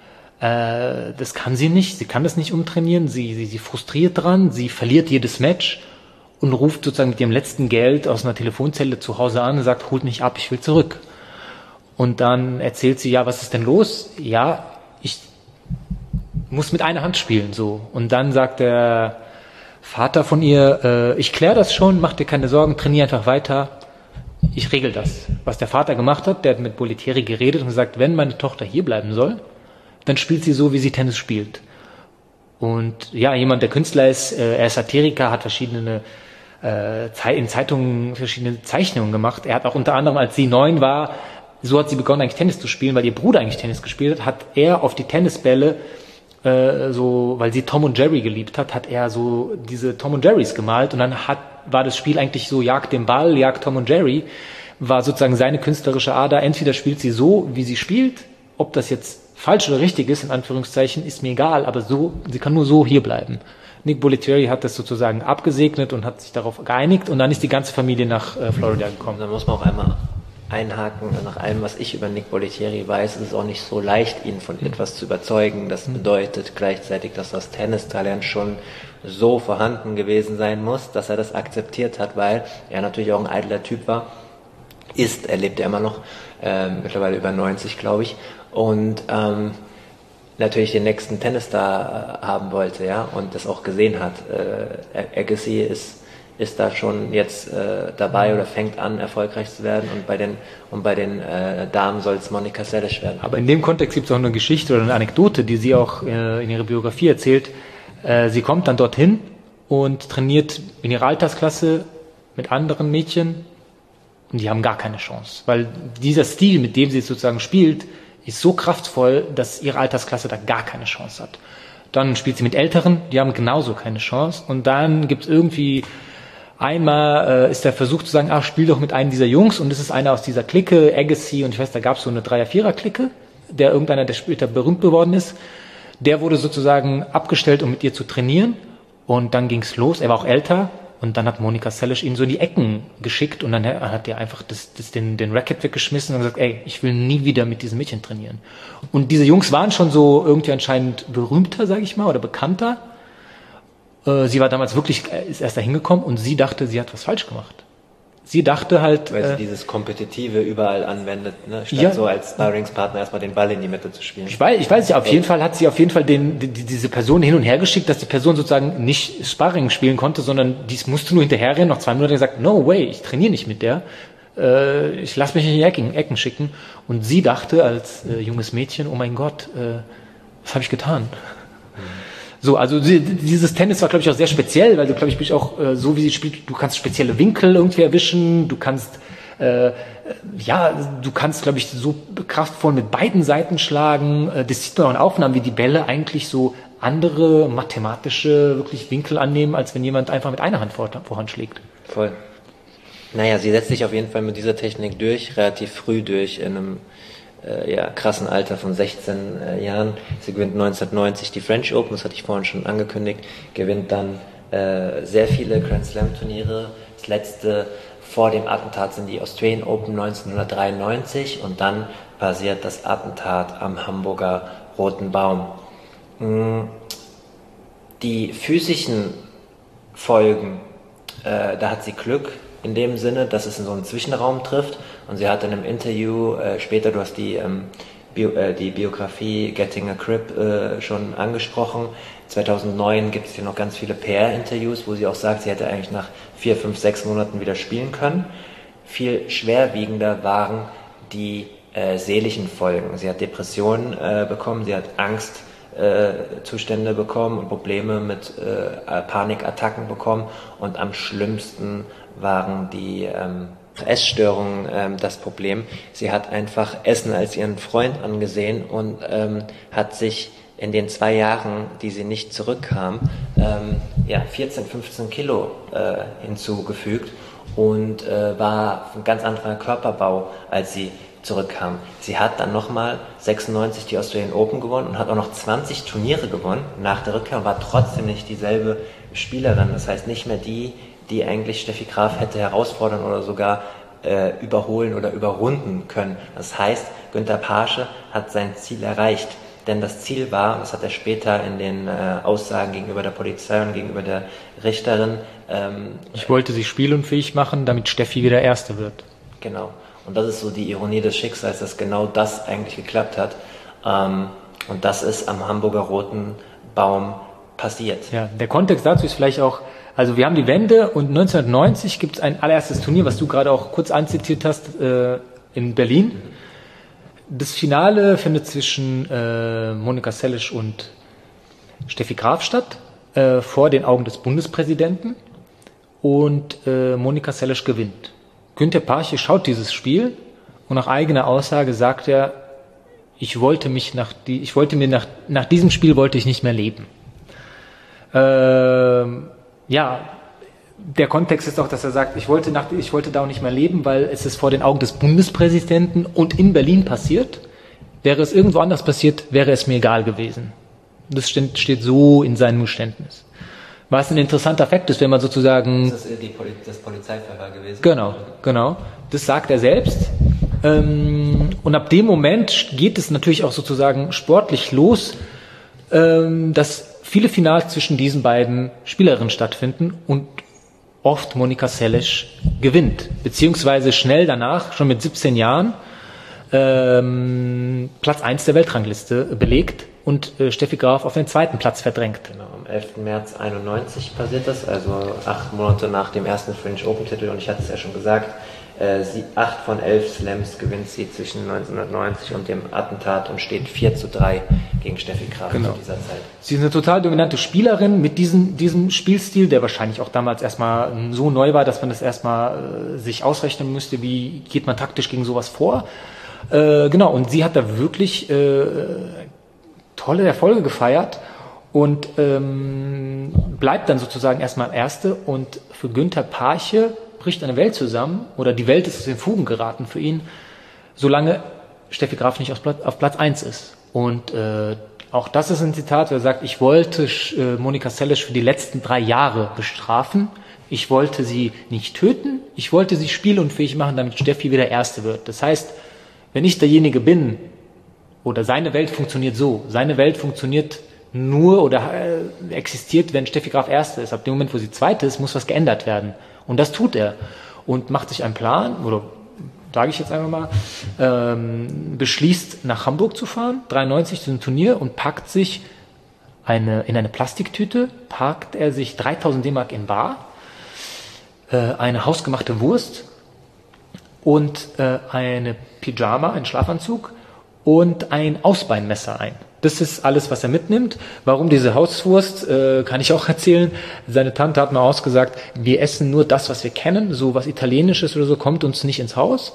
Äh, das kann sie nicht, sie kann das nicht umtrainieren, sie, sie, sie frustriert dran, sie verliert jedes Match und ruft sozusagen mit ihrem letzten Geld aus einer Telefonzelle zu Hause an und sagt, holt mich ab, ich will zurück. Und dann erzählt sie, ja, was ist denn los? Ja, ich muss mit einer Hand spielen, so. Und dann sagt der Vater von ihr, äh, ich kläre das schon, mach dir keine Sorgen, trainier einfach weiter, ich regel das. Was der Vater gemacht hat, der hat mit Bollettieri geredet und gesagt, wenn meine Tochter hier bleiben soll, dann spielt sie so, wie sie Tennis spielt. Und ja, jemand, der Künstler ist, äh, er ist Satiriker, hat verschiedene äh, in Zeitungen verschiedene Zeichnungen gemacht. Er hat auch unter anderem, als sie neun war, so hat sie begonnen, eigentlich Tennis zu spielen, weil ihr Bruder eigentlich Tennis gespielt hat, hat er auf die Tennisbälle, äh, so, weil sie Tom und Jerry geliebt hat, hat er so diese Tom und Jerrys gemalt, und dann hat, war das Spiel eigentlich so, jagt den Ball, jagt Tom und Jerry, war sozusagen seine künstlerische Ader. Entweder spielt sie so, wie sie spielt, ob das jetzt falsch oder richtig ist, in Anführungszeichen, ist mir egal, aber so, sie kann nur so hier bleiben. Nick Bollettieri hat das sozusagen abgesegnet und hat sich darauf geeinigt, und dann ist die ganze Familie nach äh, Florida gekommen. Da muss man auch einmal einhaken, nach allem, was ich über Nick Bollettieri weiß, ist es auch nicht so leicht, ihn von etwas zu überzeugen. Das bedeutet gleichzeitig, dass das Tennistalent schon so vorhanden gewesen sein muss, dass er das akzeptiert hat, weil er natürlich auch ein eitler Typ war. Ist, er lebt ja immer noch, äh, mittlerweile über neunzig, glaube ich, und ähm, natürlich den nächsten Tennisstar äh, haben wollte, ja, und das auch gesehen hat. Äh, Agassi ist ist da schon jetzt äh, dabei oder fängt an, erfolgreich zu werden, und bei den und bei den äh, Damen soll es Monica Seles werden. Aber in dem Kontext gibt es auch eine Geschichte oder eine Anekdote, die sie auch äh, in ihrer Biografie erzählt. Äh, sie kommt dann dorthin und trainiert in ihrer Altersklasse mit anderen Mädchen, und die haben gar keine Chance, weil dieser Stil, mit dem sie sozusagen spielt, ist so kraftvoll, dass ihre Altersklasse da gar keine Chance hat. Dann spielt sie mit Älteren, die haben genauso keine Chance, und dann gibt es irgendwie Einmal äh, ist der Versuch zu sagen, ach, spiel doch mit einem dieser Jungs, und es ist einer aus dieser Clique, Agassi, und ich weiß, da gab es so eine Dreier-Vierer-Clique, der irgendeiner, der später berühmt geworden ist. Der wurde sozusagen abgestellt, um mit ihr zu trainieren, und dann ging's los. Er war auch älter, und dann hat Monica Seles ihn so in die Ecken geschickt, und dann hat er einfach das, das, den, den Racket weggeschmissen und gesagt, ey, ich will nie wieder mit diesem Mädchen trainieren. Und diese Jungs waren schon so irgendwie anscheinend berühmter, sage ich mal, oder bekannter. Sie war damals wirklich, ist erst da hingekommen, und sie dachte, sie hat was falsch gemacht. Sie dachte halt... Weil sie äh, dieses Kompetitive überall anwendet, ne? Statt ja, so als Sparringspartner erstmal den Ball in die Mitte zu spielen. Ich weiß, ich weiß ja, auf jeden Fall hat sie auf jeden Fall den, die, diese Person hin und her geschickt, dass die Person sozusagen nicht Sparring spielen konnte, sondern dies musste nur hinterherrennen. Nach zwei Minuten hat er gesagt, no way, ich trainiere nicht mit der. Äh, ich lasse mich in die Ecken, Ecken schicken. Und sie dachte als äh, junges Mädchen, oh mein Gott, äh, was habe ich getan? Mhm. So, also die, dieses Tennis war, glaube ich, auch sehr speziell, weil du, glaube ich, bist auch äh, so, wie sie spielt, du kannst spezielle Winkel irgendwie erwischen, du kannst, äh, ja, du kannst, glaube ich, so kraftvoll mit beiden Seiten schlagen. Äh, das sieht man auch in Aufnahmen, wie die Bälle eigentlich so andere mathematische wirklich Winkel annehmen, als wenn jemand einfach mit einer Hand vor, vorhand schlägt. Voll. Naja, sie setzt sich auf jeden Fall mit dieser Technik durch, relativ früh durch, in einem Äh, ja, krassen Alter von sechzehn äh, Jahren. Sie gewinnt neunzehnhundertneunzig die French Open, das hatte ich vorhin schon angekündigt, gewinnt dann äh, sehr viele Grand Slam Turniere. Das letzte vor dem Attentat sind die Australian Open neunzehnhundertdreiundneunzig, und dann passiert das Attentat am Hamburger Roten Baum. Die physischen Folgen, äh, da hat sie Glück, in dem Sinne, dass es in so einen Zwischenraum trifft, und sie hat in einem Interview, äh, später, du hast die, ähm, Bio, äh, die Biografie Getting a Grip äh, schon angesprochen, zweitausendneun gibt es hier noch ganz viele P R-Interviews, wo sie auch sagt, sie hätte eigentlich nach vier, fünf, sechs Monaten wieder spielen können. Viel schwerwiegender waren die äh, seelischen Folgen. Sie hat Depressionen äh, bekommen, sie hat Angst, Äh, Zustände bekommen und Probleme mit äh, Panikattacken bekommen, und am schlimmsten waren die ähm, Essstörungen ähm, das Problem. Sie hat einfach Essen als ihren Freund angesehen und ähm, hat sich in den zwei Jahren, die sie nicht zurückkam, ähm, ja, vierzehn, fünfzehn Kilo äh, hinzugefügt, und äh, war ein ganz anderer Körperbau, als sie zurückkam. Sie hat dann nochmal sechsundneunzig die Australian Open gewonnen und hat auch noch zwanzig Turniere gewonnen nach der Rückkehr und war trotzdem nicht dieselbe Spielerin. Das heißt nicht mehr die, die eigentlich Steffi Graf hätte herausfordern oder sogar äh, überholen oder überrunden können. Das heißt, Günther Paasche hat sein Ziel erreicht. Denn das Ziel war, und das hat er später in den äh, Aussagen gegenüber der Polizei und gegenüber der Richterin... Ähm, ich wollte sie spielunfähig machen, damit Steffi wieder Erste wird. Genau. Und das ist so die Ironie des Schicksals, dass genau das eigentlich geklappt hat. Ähm, und das ist am Hamburger Roten Baum passiert. Ja, der Kontext dazu ist vielleicht auch, also wir haben die Wende, und neunzehnhundertneunzig gibt es ein allererstes Turnier, was du gerade auch kurz anzitiert hast, äh, in Berlin. Das Finale findet zwischen äh, Monica Seles und Steffi Graf statt, äh, vor den Augen des Bundespräsidenten, und äh, Monica Seles gewinnt. Günther Paasche schaut dieses Spiel, und nach eigener Aussage sagt er, ich wollte mich nach die, ich wollte mir nach, nach diesem Spiel wollte ich nicht mehr leben. Ähm, ja, der Kontext ist auch, dass er sagt, ich wollte nach, ich wollte da auch nicht mehr leben, weil es ist vor den Augen des Bundespräsidenten und in Berlin passiert. Wäre es irgendwo anders passiert, wäre es mir egal gewesen. Das steht so in seinem Geständnis. Was ein interessanter Fakt ist, wenn man sozusagen... Das ist die Poli- das Polizeiverhör gewesen. Genau, genau. Das sagt er selbst. Ähm, und ab dem Moment geht es natürlich auch sozusagen sportlich los, ähm, dass viele Finals zwischen diesen beiden Spielerinnen stattfinden und oft Monica Seles gewinnt. Beziehungsweise schnell danach, schon mit siebzehn Jahren, ähm, Platz eins der Weltrangliste belegt und äh, Steffi Graf auf den zweiten Platz verdrängt. Genau, am elften März einundneunzig passiert das, also acht Monate nach dem ersten French Open Titel, und ich hatte es ja schon gesagt, äh, sie, acht von elf Slams gewinnt sie zwischen neunzehnhundertneunzig und dem Attentat und steht vier zu drei gegen Steffi Graf genau. zu dieser Zeit. Sie ist eine total dominante Spielerin mit diesem, diesem Spielstil, der wahrscheinlich auch damals erstmal so neu war, dass man das erstmal äh, sich ausrechnen müsste, wie geht man taktisch gegen sowas vor. Äh, genau, und sie hat da wirklich äh, tolle Erfolge gefeiert, und ähm, bleibt dann sozusagen erstmal Erste. Und für Günther Parche bricht eine Welt zusammen oder die Welt ist aus den Fugen geraten für ihn, solange Steffi Graf nicht auf Platz, auf Platz eins ist. Und äh, auch das ist ein Zitat, wo er sagt, ich wollte äh, Monika Seles für die letzten drei Jahre bestrafen. Ich wollte sie nicht töten, ich wollte sie spielunfähig machen, damit Steffi wieder Erste wird. Das heißt, wenn ich derjenige bin, oder seine Welt funktioniert so, seine Welt funktioniert nur oder äh, existiert, wenn Steffi Graf Erste ist. Ab dem Moment, wo sie Zweite ist, muss was geändert werden. Und das tut er. Und macht sich einen Plan, oder sage ich jetzt einfach mal, ähm, beschließt, nach Hamburg zu fahren, dreiundneunzig zu einem Turnier, und packt sich eine, in eine Plastiktüte, packt er sich dreitausend D-Mark in bar, äh, eine hausgemachte Wurst und äh, eine Pyjama, einen Schlafanzug und ein Ausbeinmesser ein. Das ist alles, was er mitnimmt. Warum diese Hauswurst, äh, kann ich auch erzählen. Seine Tante hat mal ausgesagt, wir essen nur das, was wir kennen. So was Italienisches oder so kommt uns nicht ins Haus.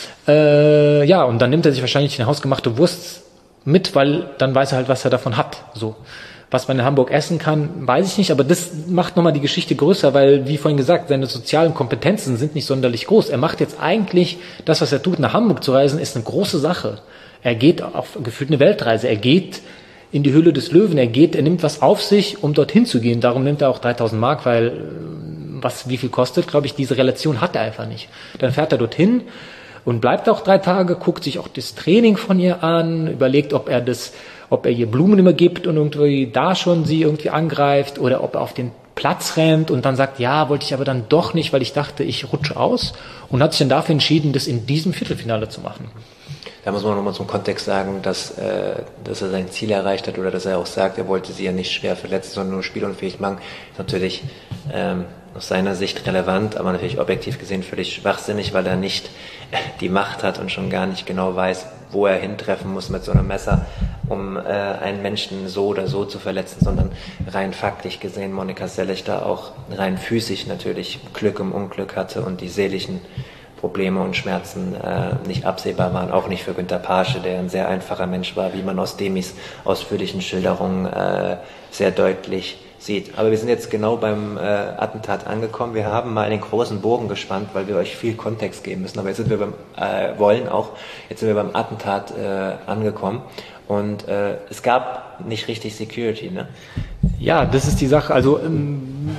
Äh, ja, und dann nimmt er sich wahrscheinlich eine hausgemachte Wurst mit, weil dann weiß er halt, was er davon hat. So. Was man in Hamburg essen kann, weiß ich nicht, aber das macht nochmal die Geschichte größer, weil, wie vorhin gesagt, seine sozialen Kompetenzen sind nicht sonderlich groß. Er macht jetzt eigentlich, das, was er tut, nach Hamburg zu reisen, ist eine große Sache. Er geht auf gefühlt eine Weltreise. Er geht in die Höhle des Löwen. Er geht, er nimmt was auf sich, um dorthin zu gehen. Darum nimmt er auch dreitausend Mark, weil was wie viel kostet, glaube ich, diese Relation hat er einfach nicht. Dann fährt er dorthin und bleibt auch drei Tage, guckt sich auch das Training von ihr an, überlegt, ob er das, ob er ihr Blumen immer gibt und irgendwie da schon sie irgendwie angreift oder ob er auf den Platz rennt und dann sagt, ja, wollte ich aber dann doch nicht, weil ich dachte, ich rutsche aus, und hat sich dann dafür entschieden, das in diesem Viertelfinale zu machen. Da muss man nochmal zum Kontext sagen, dass, äh, dass er sein Ziel erreicht hat oder dass er auch sagt, er wollte sie ja nicht schwer verletzen, sondern nur spielunfähig machen. Ist natürlich ähm, aus seiner Sicht relevant, aber natürlich objektiv gesehen völlig schwachsinnig, weil er nicht die Macht hat und schon gar nicht genau weiß, wo er hintreffen muss mit so einem Messer, um äh, einen Menschen so oder so zu verletzen, sondern rein faktisch gesehen Monika Seles da auch rein physisch natürlich Glück im Unglück hatte und die seelischen Probleme und Schmerzen äh, nicht absehbar waren, auch nicht für Günther Parche, der ein sehr einfacher Mensch war, wie man aus Demis ausführlichen Schilderungen äh, sehr deutlich sieht. Aber wir sind jetzt genau beim äh, Attentat angekommen. Wir haben mal einen großen Bogen gespannt, weil wir euch viel Kontext geben müssen. Aber jetzt sind wir beim, äh, wollen auch, jetzt sind wir beim Attentat äh, angekommen. Und äh, es gab nicht richtig Security, ne? Ja, das ist die Sache. Also ähm,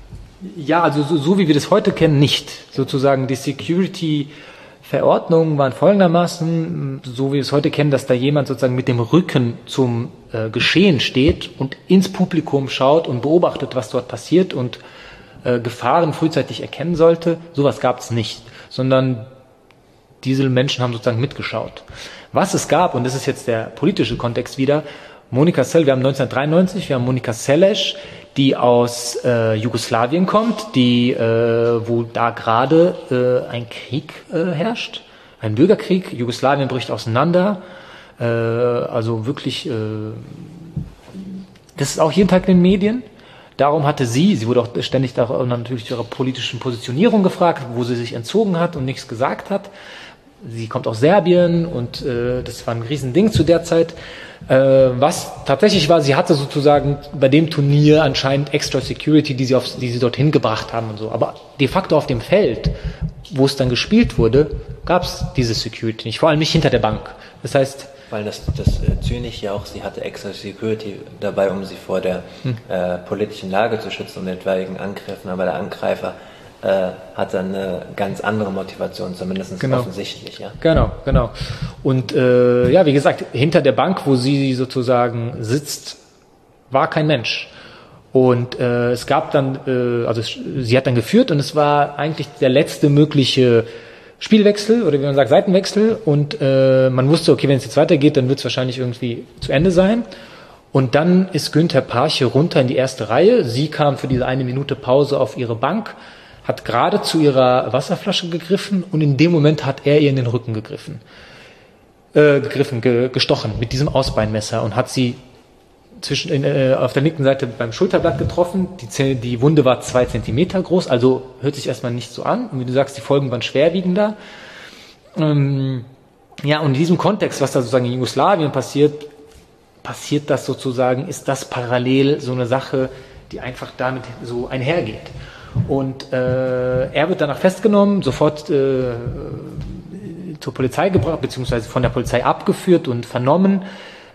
ja, also so, so wie wir das heute kennen, nicht. Sozusagen die Security-Verordnungen waren folgendermaßen, so wie wir es heute kennen, dass da jemand sozusagen mit dem Rücken zum äh, Geschehen steht und ins Publikum schaut und beobachtet, was dort passiert und äh, Gefahren frühzeitig erkennen sollte. Sowas gab es nicht, sondern diese Menschen haben sozusagen mitgeschaut. Was es gab, und das ist jetzt der politische Kontext wieder, Monika Seles, wir haben neunzehnhundertdreiundneunzig, wir haben Monika Seles, die aus äh, Jugoslawien kommt, die, äh, wo da gerade äh, ein Krieg äh, herrscht, ein Bürgerkrieg. Jugoslawien bricht auseinander, äh, also wirklich, äh, das ist auch jeden Tag in den Medien. Darum hatte sie, sie wurde auch ständig da, natürlich zu ihrer politischen Positionierung gefragt, wo sie sich entzogen hat und nichts gesagt hat. Sie kommt aus Serbien und äh, das war ein Riesending zu der Zeit. Äh, was tatsächlich war, sie hatte sozusagen bei dem Turnier anscheinend extra Security, die sie, auf, die sie dorthin gebracht haben und so. Aber de facto auf dem Feld, wo es dann gespielt wurde, gab es diese Security nicht. Vor allem nicht hinter der Bank. Das heißt... Weil das, das äh, zynisch ja auch, sie hatte extra Security dabei, um sie vor der hm. äh, politischen Lage zu schützen und etwaigen Angriffen. Aber der Angreifer äh, hat dann eine ganz andere Motivation, zumindest genau. offensichtlich. Ja? Genau, genau. Und äh, ja, wie gesagt, hinter der Bank, wo sie sozusagen sitzt, war kein Mensch. Und äh, es gab dann, äh, also es, sie hat dann geführt und es war eigentlich der letzte mögliche Spielwechsel oder wie man sagt, Seitenwechsel. Und äh, man wusste, okay, wenn es jetzt weitergeht, dann wird es wahrscheinlich irgendwie zu Ende sein. Und dann ist Günther Parche runter in die erste Reihe. Sie kam für diese eine Minute Pause auf ihre Bank, hat gerade zu ihrer Wasserflasche gegriffen und in dem Moment hat er ihr in den Rücken gegriffen. Äh, gegriffen, ge, gestochen mit diesem Ausbeinmesser und hat sie zwischen in, äh, auf der linken Seite beim Schulterblatt getroffen. Die, die Wunde war zwei Zentimeter groß, also hört sich erstmal nicht so an. Und wie du sagst, die Folgen waren schwerwiegender. Ähm, ja, und in diesem Kontext, was da sozusagen in Jugoslawien passiert, passiert das sozusagen, ist das parallel so eine Sache, die einfach damit so einhergeht. Und äh, er wird danach festgenommen, sofort äh, zur Polizei gebracht, beziehungsweise von der Polizei abgeführt und vernommen.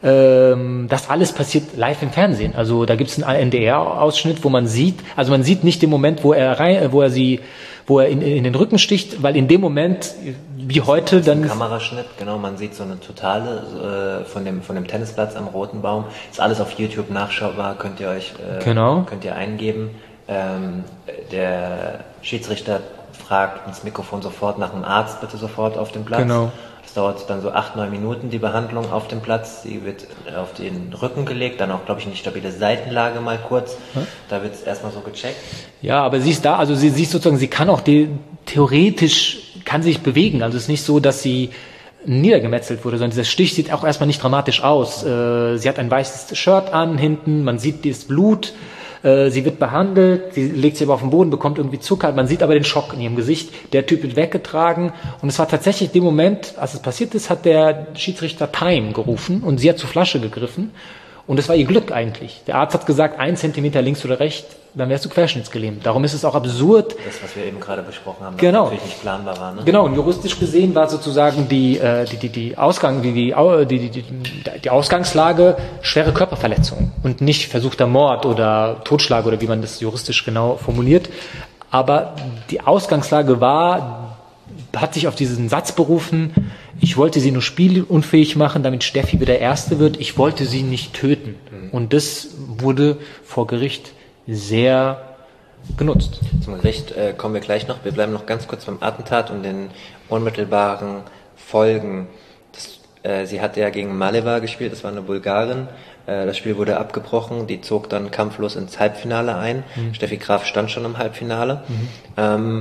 Ähm, das alles passiert live im Fernsehen. Also da gibt es einen N D R-Ausschnitt, wo man sieht, also man sieht nicht den Moment, wo er rein, wo er sie, wo er in, in den Rücken sticht, weil in dem Moment, wie heute, dann ein Kameraschnitt, genau, man sieht so eine totale äh, von dem von dem Tennisplatz am Roten Baum. Ist alles auf YouTube nachschaubar, könnt ihr euch äh, genau. könnt ihr eingeben. Ähm, der Schiedsrichter fragt ins Mikrofon sofort nach einem Arzt, bitte sofort auf dem Platz. Genau. Das dauert dann so acht, neun Minuten, die Behandlung auf dem Platz. Sie wird auf den Rücken gelegt, dann auch, glaube ich, in die stabile Seitenlage mal kurz. Hm? Da wird es erstmal so gecheckt. Ja, aber sie ist da, also sie, sie ist sozusagen, sie kann auch die, theoretisch, kann sich bewegen. Also es ist nicht so, dass sie niedergemetzelt wurde, sondern dieser Stich sieht auch erstmal nicht dramatisch aus. Äh, sie hat ein weißes Shirt an, hinten, man sieht das Blut. Sie wird behandelt, sie legt sich aber auf den Boden, bekommt irgendwie Zucker, man sieht aber den Schock in ihrem Gesicht, der Typ wird weggetragen und es war tatsächlich dem Moment, als es passiert ist, hat der Schiedsrichter Time gerufen und sie hat zur Flasche gegriffen und es war ihr Glück eigentlich. Der Arzt hat gesagt, ein Zentimeter links oder rechts, dann wärst du querschnittsgelähmt. Darum ist es auch absurd. Das, was wir eben gerade besprochen haben, genau. das natürlich nicht planbar war. Ne? Genau, und juristisch gesehen war sozusagen die, äh, die, die, die, Ausgang, die, die, die, die, die Ausgangslage schwere Körperverletzung und nicht versuchter Mord oder Totschlag oder wie man das juristisch genau formuliert. Aber die Ausgangslage war, hat sich auf diesen Satz berufen, ich wollte sie nur spielunfähig machen, damit Steffi wieder Erste wird, ich wollte sie nicht töten. Mhm. Und das wurde vor Gericht sehr genutzt. Zum Gericht äh, kommen wir gleich noch. Wir bleiben noch ganz kurz beim Attentat und den unmittelbaren Folgen. Das, äh, sie hatte ja gegen Maleva gespielt, das war eine Bulgarin. Äh, das Spiel wurde abgebrochen, die zog dann kampflos ins Halbfinale ein. Mhm. Steffi Graf stand schon im Halbfinale. Mhm. Ähm,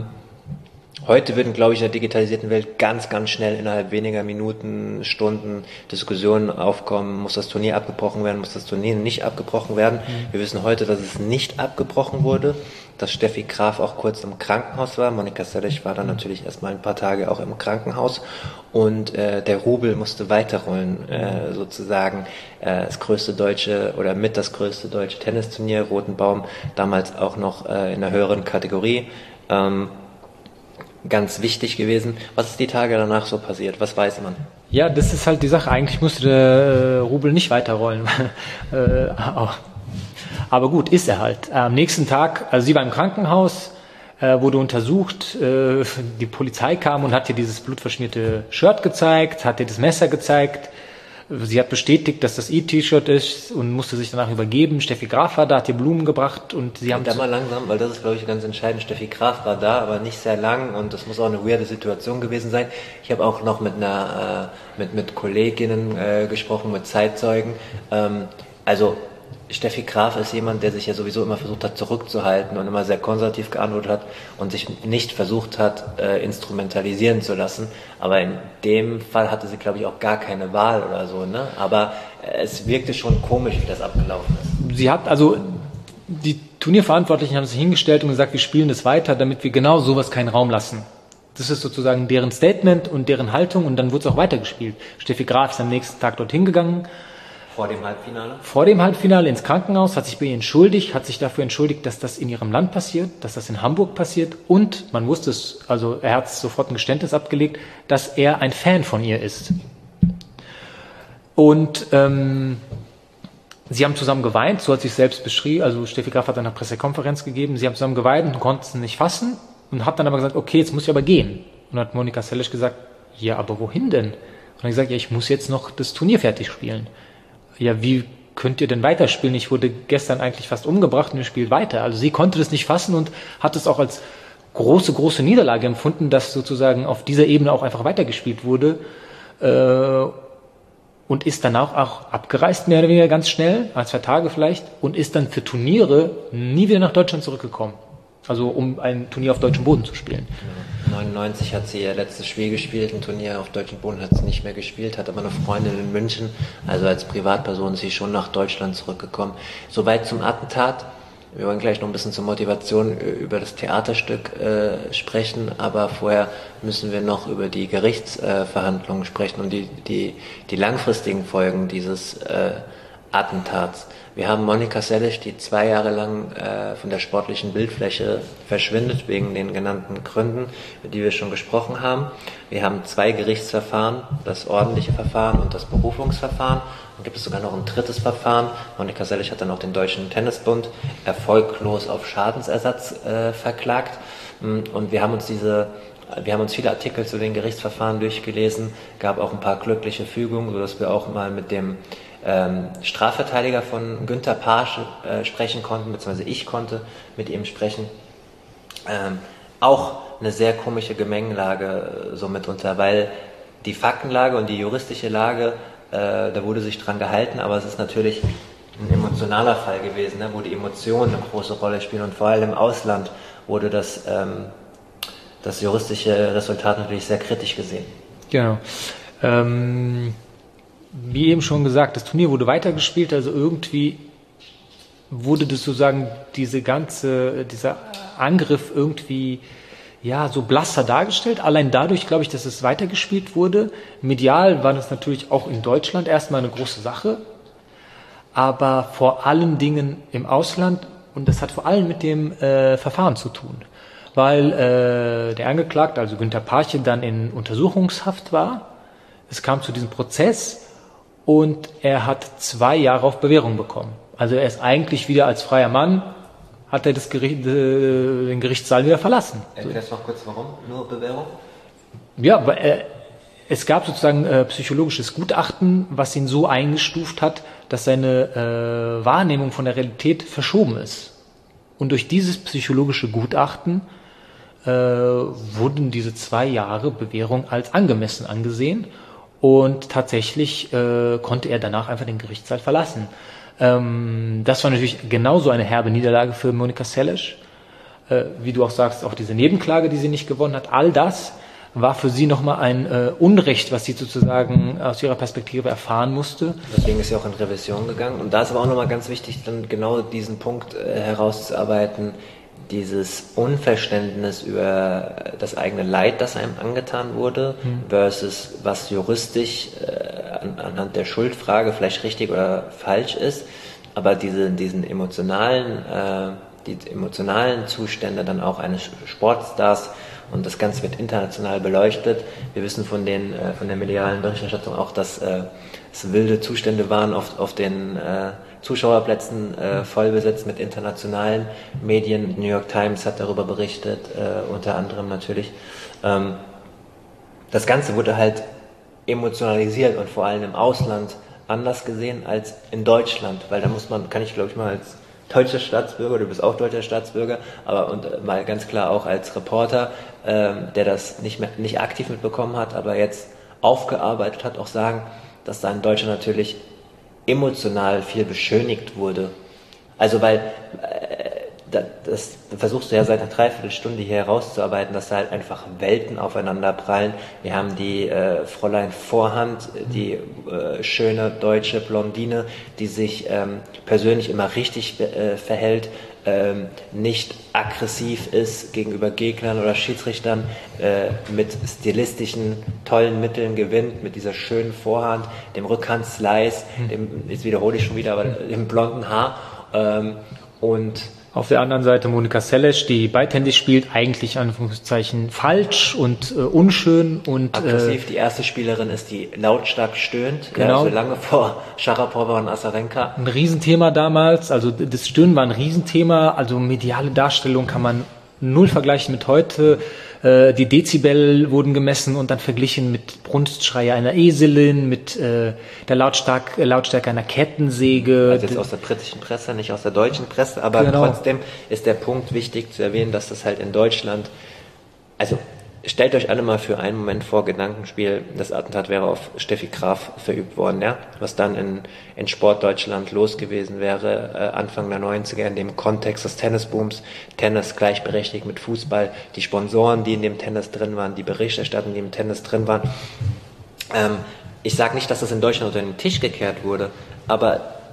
Heute würden, glaube ich, in der digitalisierten Welt ganz, ganz schnell innerhalb weniger Minuten, Stunden Diskussionen aufkommen. Muss das Turnier abgebrochen werden? Muss das Turnier nicht abgebrochen werden? Mhm. Wir wissen heute, dass es nicht abgebrochen wurde, dass Steffi Graf auch kurz im Krankenhaus war. Monika Seles war dann natürlich erstmal ein paar Tage auch im Krankenhaus und äh, der Rubel musste weiterrollen, äh, sozusagen äh, das größte deutsche oder mit das größte deutsche Tennisturnier, Roten Baum, damals auch noch äh, in einer höheren Kategorie. Ähm, ganz wichtig gewesen. Was ist die Tage danach so passiert? Was weiß man? Ja, das ist halt die Sache. Eigentlich musste der äh, Rubel nicht weiterrollen. äh, aber gut, ist er halt. Am nächsten Tag, also sie war im Krankenhaus, äh, wurde untersucht, äh, die Polizei kam und hat ihr dieses blutverschmierte Shirt gezeigt, hat ihr das Messer gezeigt. Sie hat bestätigt, dass das E-T-Shirt ist und musste sich danach übergeben. Steffi Graf war da, hat ihr Blumen gebracht und sie haben... Da mal langsam, weil das ist, glaube ich, ganz entscheidend. Steffi Graf war da, aber nicht sehr lang und das muss auch eine weirde Situation gewesen sein. Ich habe auch noch mit einer, äh, mit, mit Kolleginnen äh, gesprochen, mit Zeitzeugen. Ähm, also Steffi Graf ist jemand, der sich ja sowieso immer versucht hat zurückzuhalten und immer sehr konservativ geantwortet hat und sich nicht versucht hat, äh, instrumentalisieren zu lassen. Aber in dem Fall hatte sie, glaube ich, auch gar keine Wahl oder so, ne? Aber äh, es wirkte schon komisch, wie das abgelaufen ist. Sie hat, also die Turnierverantwortlichen haben sich hingestellt und gesagt, wir spielen das weiter, damit wir genau sowas keinen Raum lassen. Das ist sozusagen deren Statement und deren Haltung und dann wurde es auch weitergespielt. Steffi Graf ist am nächsten Tag dorthin gegangen. Vor dem Halbfinale? Vor dem Halbfinale ins Krankenhaus, hat sich bei ihr entschuldigt, hat sich dafür entschuldigt, dass das in ihrem Land passiert, dass das in Hamburg passiert und man wusste es, also er hat sofort ein Geständnis abgelegt, dass er ein Fan von ihr ist. Und ähm, sie haben zusammen geweint, so hat sie es selbst beschrieben, also Steffi Graf hat eine Pressekonferenz gegeben, sie haben zusammen geweint und konnten es nicht fassen und hat dann aber gesagt, okay, jetzt muss ich aber gehen. Und dann hat Monika Seles gesagt, ja, aber wohin denn? Und dann hat er gesagt, ja, ich muss jetzt noch das Turnier fertig spielen. Ja, wie könnt ihr denn weiterspielen? Ich wurde gestern eigentlich fast umgebracht und ihr spielt weiter. Also sie konnte das nicht fassen und hat es auch als große, große Niederlage empfunden, dass sozusagen auf dieser Ebene auch einfach weitergespielt wurde äh, und ist danach auch abgereist, mehr oder weniger ganz schnell, ein, zwei Tage vielleicht, und ist dann für Turniere nie wieder nach Deutschland zurückgekommen. Also um ein Turnier auf deutschem Boden zu spielen. neunundneunzig hat sie ihr letztes Spiel gespielt, ein Turnier auf deutschem Boden hat sie nicht mehr gespielt, hat aber eine Freundin in München, also als Privatperson ist sie schon nach Deutschland zurückgekommen. Soweit zum Attentat. Wir wollen gleich noch ein bisschen zur Motivation über das Theaterstück äh, sprechen, aber vorher müssen wir noch über die Gerichtsverhandlungen äh, sprechen und die, die, die langfristigen Folgen dieses äh, Attentats. Wir haben Monika Seles, die zwei Jahre lang äh, von der sportlichen Bildfläche verschwindet, wegen den genannten Gründen, über die wir schon gesprochen haben. Wir haben zwei Gerichtsverfahren, das ordentliche Verfahren und das Berufungsverfahren. Dann gibt es sogar noch ein drittes Verfahren. Monika Seles hat dann auch den Deutschen Tennisbund erfolglos auf Schadensersatz äh, verklagt. Und wir haben uns diese Wir haben uns viele Artikel zu den Gerichtsverfahren durchgelesen, gab auch ein paar glückliche Fügungen, sodass wir auch mal mit dem ähm, Strafverteidiger von Günther Paasch äh, sprechen konnten, beziehungsweise ich konnte mit ihm sprechen. Ähm, auch eine sehr komische Gemengelage äh, so mitunter, weil die Faktenlage und die juristische Lage, äh, da wurde sich dran gehalten, aber es ist natürlich ein emotionaler Fall gewesen, ne, wo die Emotionen eine große Rolle spielen und vor allem im Ausland wurde das ähm, das juristische Resultat natürlich sehr kritisch gesehen. Genau. Ähm, wie eben schon gesagt, das Turnier wurde weitergespielt, also irgendwie wurde das sozusagen diese ganze, dieser Angriff irgendwie ja so blasser dargestellt. Allein dadurch, glaube ich, dass es weitergespielt wurde. Medial war das natürlich auch in Deutschland erstmal eine große Sache, aber vor allen Dingen im Ausland, und das hat vor allem mit dem äh, Verfahren zu tun. Weil äh, der Angeklagte, also Günther Paache, dann in Untersuchungshaft war. Es kam zu diesem Prozess und er hat zwei Jahre auf Bewährung bekommen. Also er ist eigentlich wieder als freier Mann, hat er das Gericht, äh, den Gerichtssaal wieder verlassen. Erklärst du noch kurz, warum? Nur Bewährung? Ja, weil äh, es gab sozusagen äh, psychologisches Gutachten, was ihn so eingestuft hat, dass seine äh, Wahrnehmung von der Realität verschoben ist. Und durch dieses psychologische Gutachten äh, wurden diese zwei Jahre Bewährung als angemessen angesehen und tatsächlich äh, konnte er danach einfach den Gerichtssaal verlassen. Ähm, das war natürlich genauso eine herbe Niederlage für Monika Seles. Äh, wie du auch sagst, auch diese Nebenklage, die sie nicht gewonnen hat, all das war für sie nochmal ein äh, Unrecht, was sie sozusagen aus ihrer Perspektive erfahren musste. Deswegen ist sie auch in Revision gegangen. Und da ist aber auch nochmal ganz wichtig, dann genau diesen Punkt äh, herauszuarbeiten, dieses Unverständnis über das eigene Leid, das einem angetan wurde, hm. versus was juristisch äh, an, anhand der Schuldfrage vielleicht richtig oder falsch ist. Aber diese, diesen emotionalen, äh, die emotionalen Zustände dann auch eines Sportstars, und das Ganze wird international beleuchtet. Wir wissen von den äh, von der medialen Berichterstattung auch, dass äh, es wilde Zustände waren auf, auf den äh, Zuschauerplätzen, äh, voll besetzt mit internationalen Medien. New York Times hat darüber berichtet, äh, unter anderem natürlich. Ähm, das Ganze wurde halt emotionalisiert und vor allem im Ausland anders gesehen als in Deutschland, weil da muss man, kann ich glaube ich mal als deutscher Staatsbürger, du bist auch deutscher Staatsbürger, aber und mal ganz klar auch als Reporter, ähm, der das nicht mehr, nicht aktiv mitbekommen hat, aber jetzt aufgearbeitet hat, auch sagen, dass da in Deutschland natürlich emotional viel beschönigt wurde. Also weil äh, das, das versuchst du ja seit einer Dreiviertelstunde hier herauszuarbeiten, dass da halt einfach Welten aufeinander prallen. Wir haben die äh, Fräulein Vorhand, die äh, schöne deutsche Blondine, die sich ähm, persönlich immer richtig äh, verhält, ähm, nicht aggressiv ist gegenüber Gegnern oder Schiedsrichtern, äh, mit stilistischen, tollen Mitteln gewinnt, mit dieser schönen Vorhand, dem Rückhand-Slice, dem, jetzt wiederhole ich schon wieder, aber dem blonden Haar, ähm, und auf der anderen Seite Monika Seles, die beidhändig spielt, eigentlich Anführungszeichen falsch und äh, unschön und aggressiv. Äh, die erste Spielerin ist, die lautstark stöhnt, genau. Ja, so lange vor Sharapova und Azarenka. Ein Riesenthema damals, also das Stöhnen war ein Riesenthema, also mediale Darstellung kann man null vergleichen mit heute. Äh, die Dezibel wurden gemessen und dann verglichen mit Brunstschreie einer Eselin, mit äh, der Lautstark, Lautstärke einer Kettensäge. Also jetzt aus der britischen Presse, nicht aus der deutschen Presse, aber genau. Trotzdem ist der Punkt wichtig zu erwähnen, dass das halt in Deutschland, also stellt euch alle mal für einen Moment vor, Gedankenspiel, das Attentat wäre auf Steffi Graf verübt worden, ja, was dann in, in Sportdeutschland los gewesen wäre, äh, Anfang der neunziger, in dem Kontext des Tennisbooms, Tennis gleichberechtigt mit Fußball, die Sponsoren, die in dem Tennis drin waren, die Berichterstattung, die im Tennis drin waren. Ähm, ich sage nicht, dass das in Deutschland unter den Tisch gekehrt wurde, aber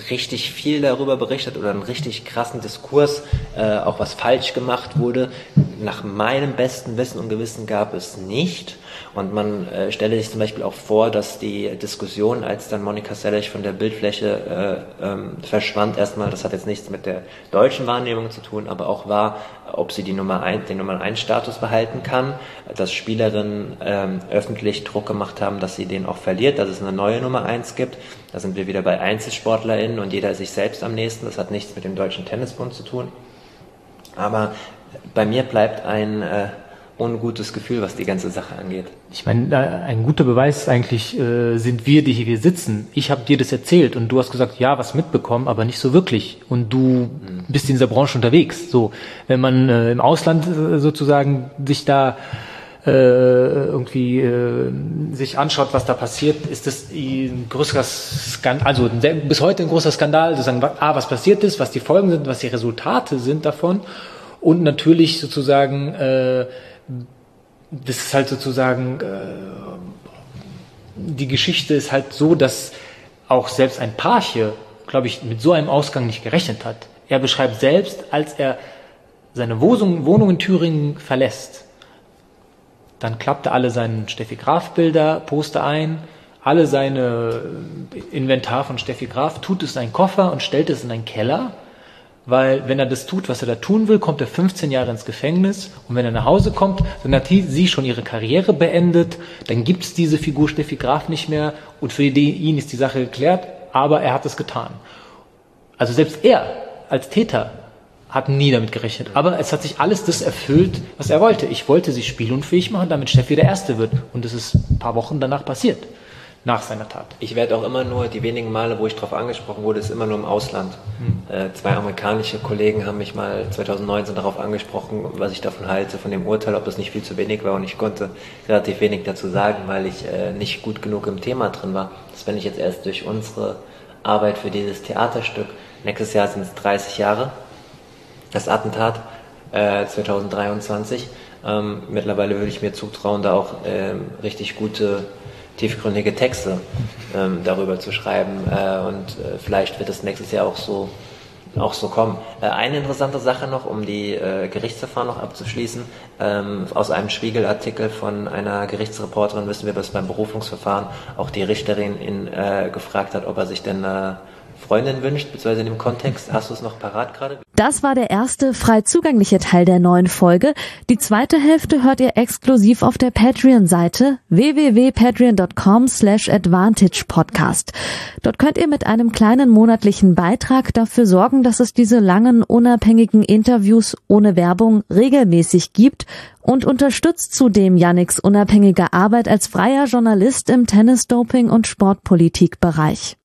richtig viel darüber berichtet oder einen richtig krassen Diskurs, äh, auch was falsch gemacht wurde. Nach meinem besten Wissen und Gewissen gab es nicht. Und man äh, stelle sich zum Beispiel auch vor, dass die Diskussion, als dann Monika Seles von der Bildfläche äh, ähm, verschwand, erstmal, das hat jetzt nichts mit der deutschen Wahrnehmung zu tun, aber auch war, ob sie die Nummer eins, den Nummer eins Status behalten kann, dass Spielerinnen ähm, öffentlich Druck gemacht haben, dass sie den auch verliert, dass es eine neue Nummer eins gibt. Da sind wir wieder bei EinzelsportlerInnen und jeder ist sich selbst am nächsten. Das hat nichts mit dem Deutschen Tennisbund zu tun. Aber bei mir bleibt ein äh, ungutes Gefühl, was die ganze Sache angeht. Ich meine, ein guter Beweis eigentlich äh, sind wir, die hier sitzen. Ich habe dir das erzählt und du hast gesagt, ja, was mitbekommen, aber nicht so wirklich. Und du mhm. bist in dieser Branche unterwegs. So, wenn man äh, im Ausland äh, sozusagen sich da äh, irgendwie äh, sich anschaut, was da passiert, ist das ein größerer Skandal, also der, bis heute ein großer Skandal, sozusagen, ah, was passiert ist, was die Folgen sind, was die Resultate sind davon. Und natürlich sozusagen äh, das ist halt sozusagen, äh, die Geschichte ist halt so, dass auch selbst ein Parche, glaube ich, mit so einem Ausgang nicht gerechnet hat. Er beschreibt selbst, als er seine Wohnung, Wohnung in Thüringen verlässt, dann klappt er alle seine Steffi Graf Bilder, Poster ein, alle seine Inventar von Steffi Graf, tut es in einen Koffer und stellt es in einen Keller. Weil wenn er das tut, was er da tun will, kommt er fünfzehn Jahre ins Gefängnis und wenn er nach Hause kommt, dann hat sie schon ihre Karriere beendet, dann gibt es diese Figur Steffi Graf nicht mehr und für ihn ist die Sache geklärt, aber er hat es getan. Also selbst er als Täter hat nie damit gerechnet, aber es hat sich alles das erfüllt, was er wollte. Ich wollte sie spielunfähig machen, damit Steffi der Erste wird und das ist ein paar Wochen danach passiert. Nach seiner Tat. Ich werde auch immer nur, die wenigen Male, wo ich darauf angesprochen wurde, ist immer nur im Ausland. Hm. Äh, zwei amerikanische Kollegen haben mich mal zwanzig neunzehn darauf angesprochen, was ich davon halte, von dem Urteil, ob das nicht viel zu wenig war und ich konnte relativ wenig dazu sagen, weil ich äh, nicht gut genug im Thema drin war. Das bin ich jetzt erst durch unsere Arbeit für dieses Theaterstück. Nächstes Jahr sind es dreißig Jahre, das Attentat äh, zwanzig dreiundzwanzig. Ähm, mittlerweile würde ich mir zutrauen, da auch ähm, richtig gute tiefgründige Texte ähm, darüber zu schreiben äh, und äh, vielleicht wird es nächstes Jahr auch so auch so kommen. Äh, eine interessante Sache noch, um die äh, Gerichtsverfahren noch abzuschließen, ähm, aus einem Spiegelartikel von einer Gerichtsreporterin wissen wir, dass beim Berufungsverfahren auch die Richterin ihn äh, gefragt hat, ob er sich denn äh, Freundin wünscht, beziehungsweise in dem Kontext. Hast du es noch parat gerade? Das war der erste frei zugängliche Teil der neuen Folge. Die zweite Hälfte hört ihr exklusiv auf der Patreon-Seite w w w punkt patreon punkt com slash advantage podcast. Dort könnt ihr mit einem kleinen monatlichen Beitrag dafür sorgen, dass es diese langen, unabhängigen Interviews ohne Werbung regelmäßig gibt und unterstützt zudem Yannicks unabhängige Arbeit als freier Journalist im Tennis-Doping- und Sportpolitik-Bereich.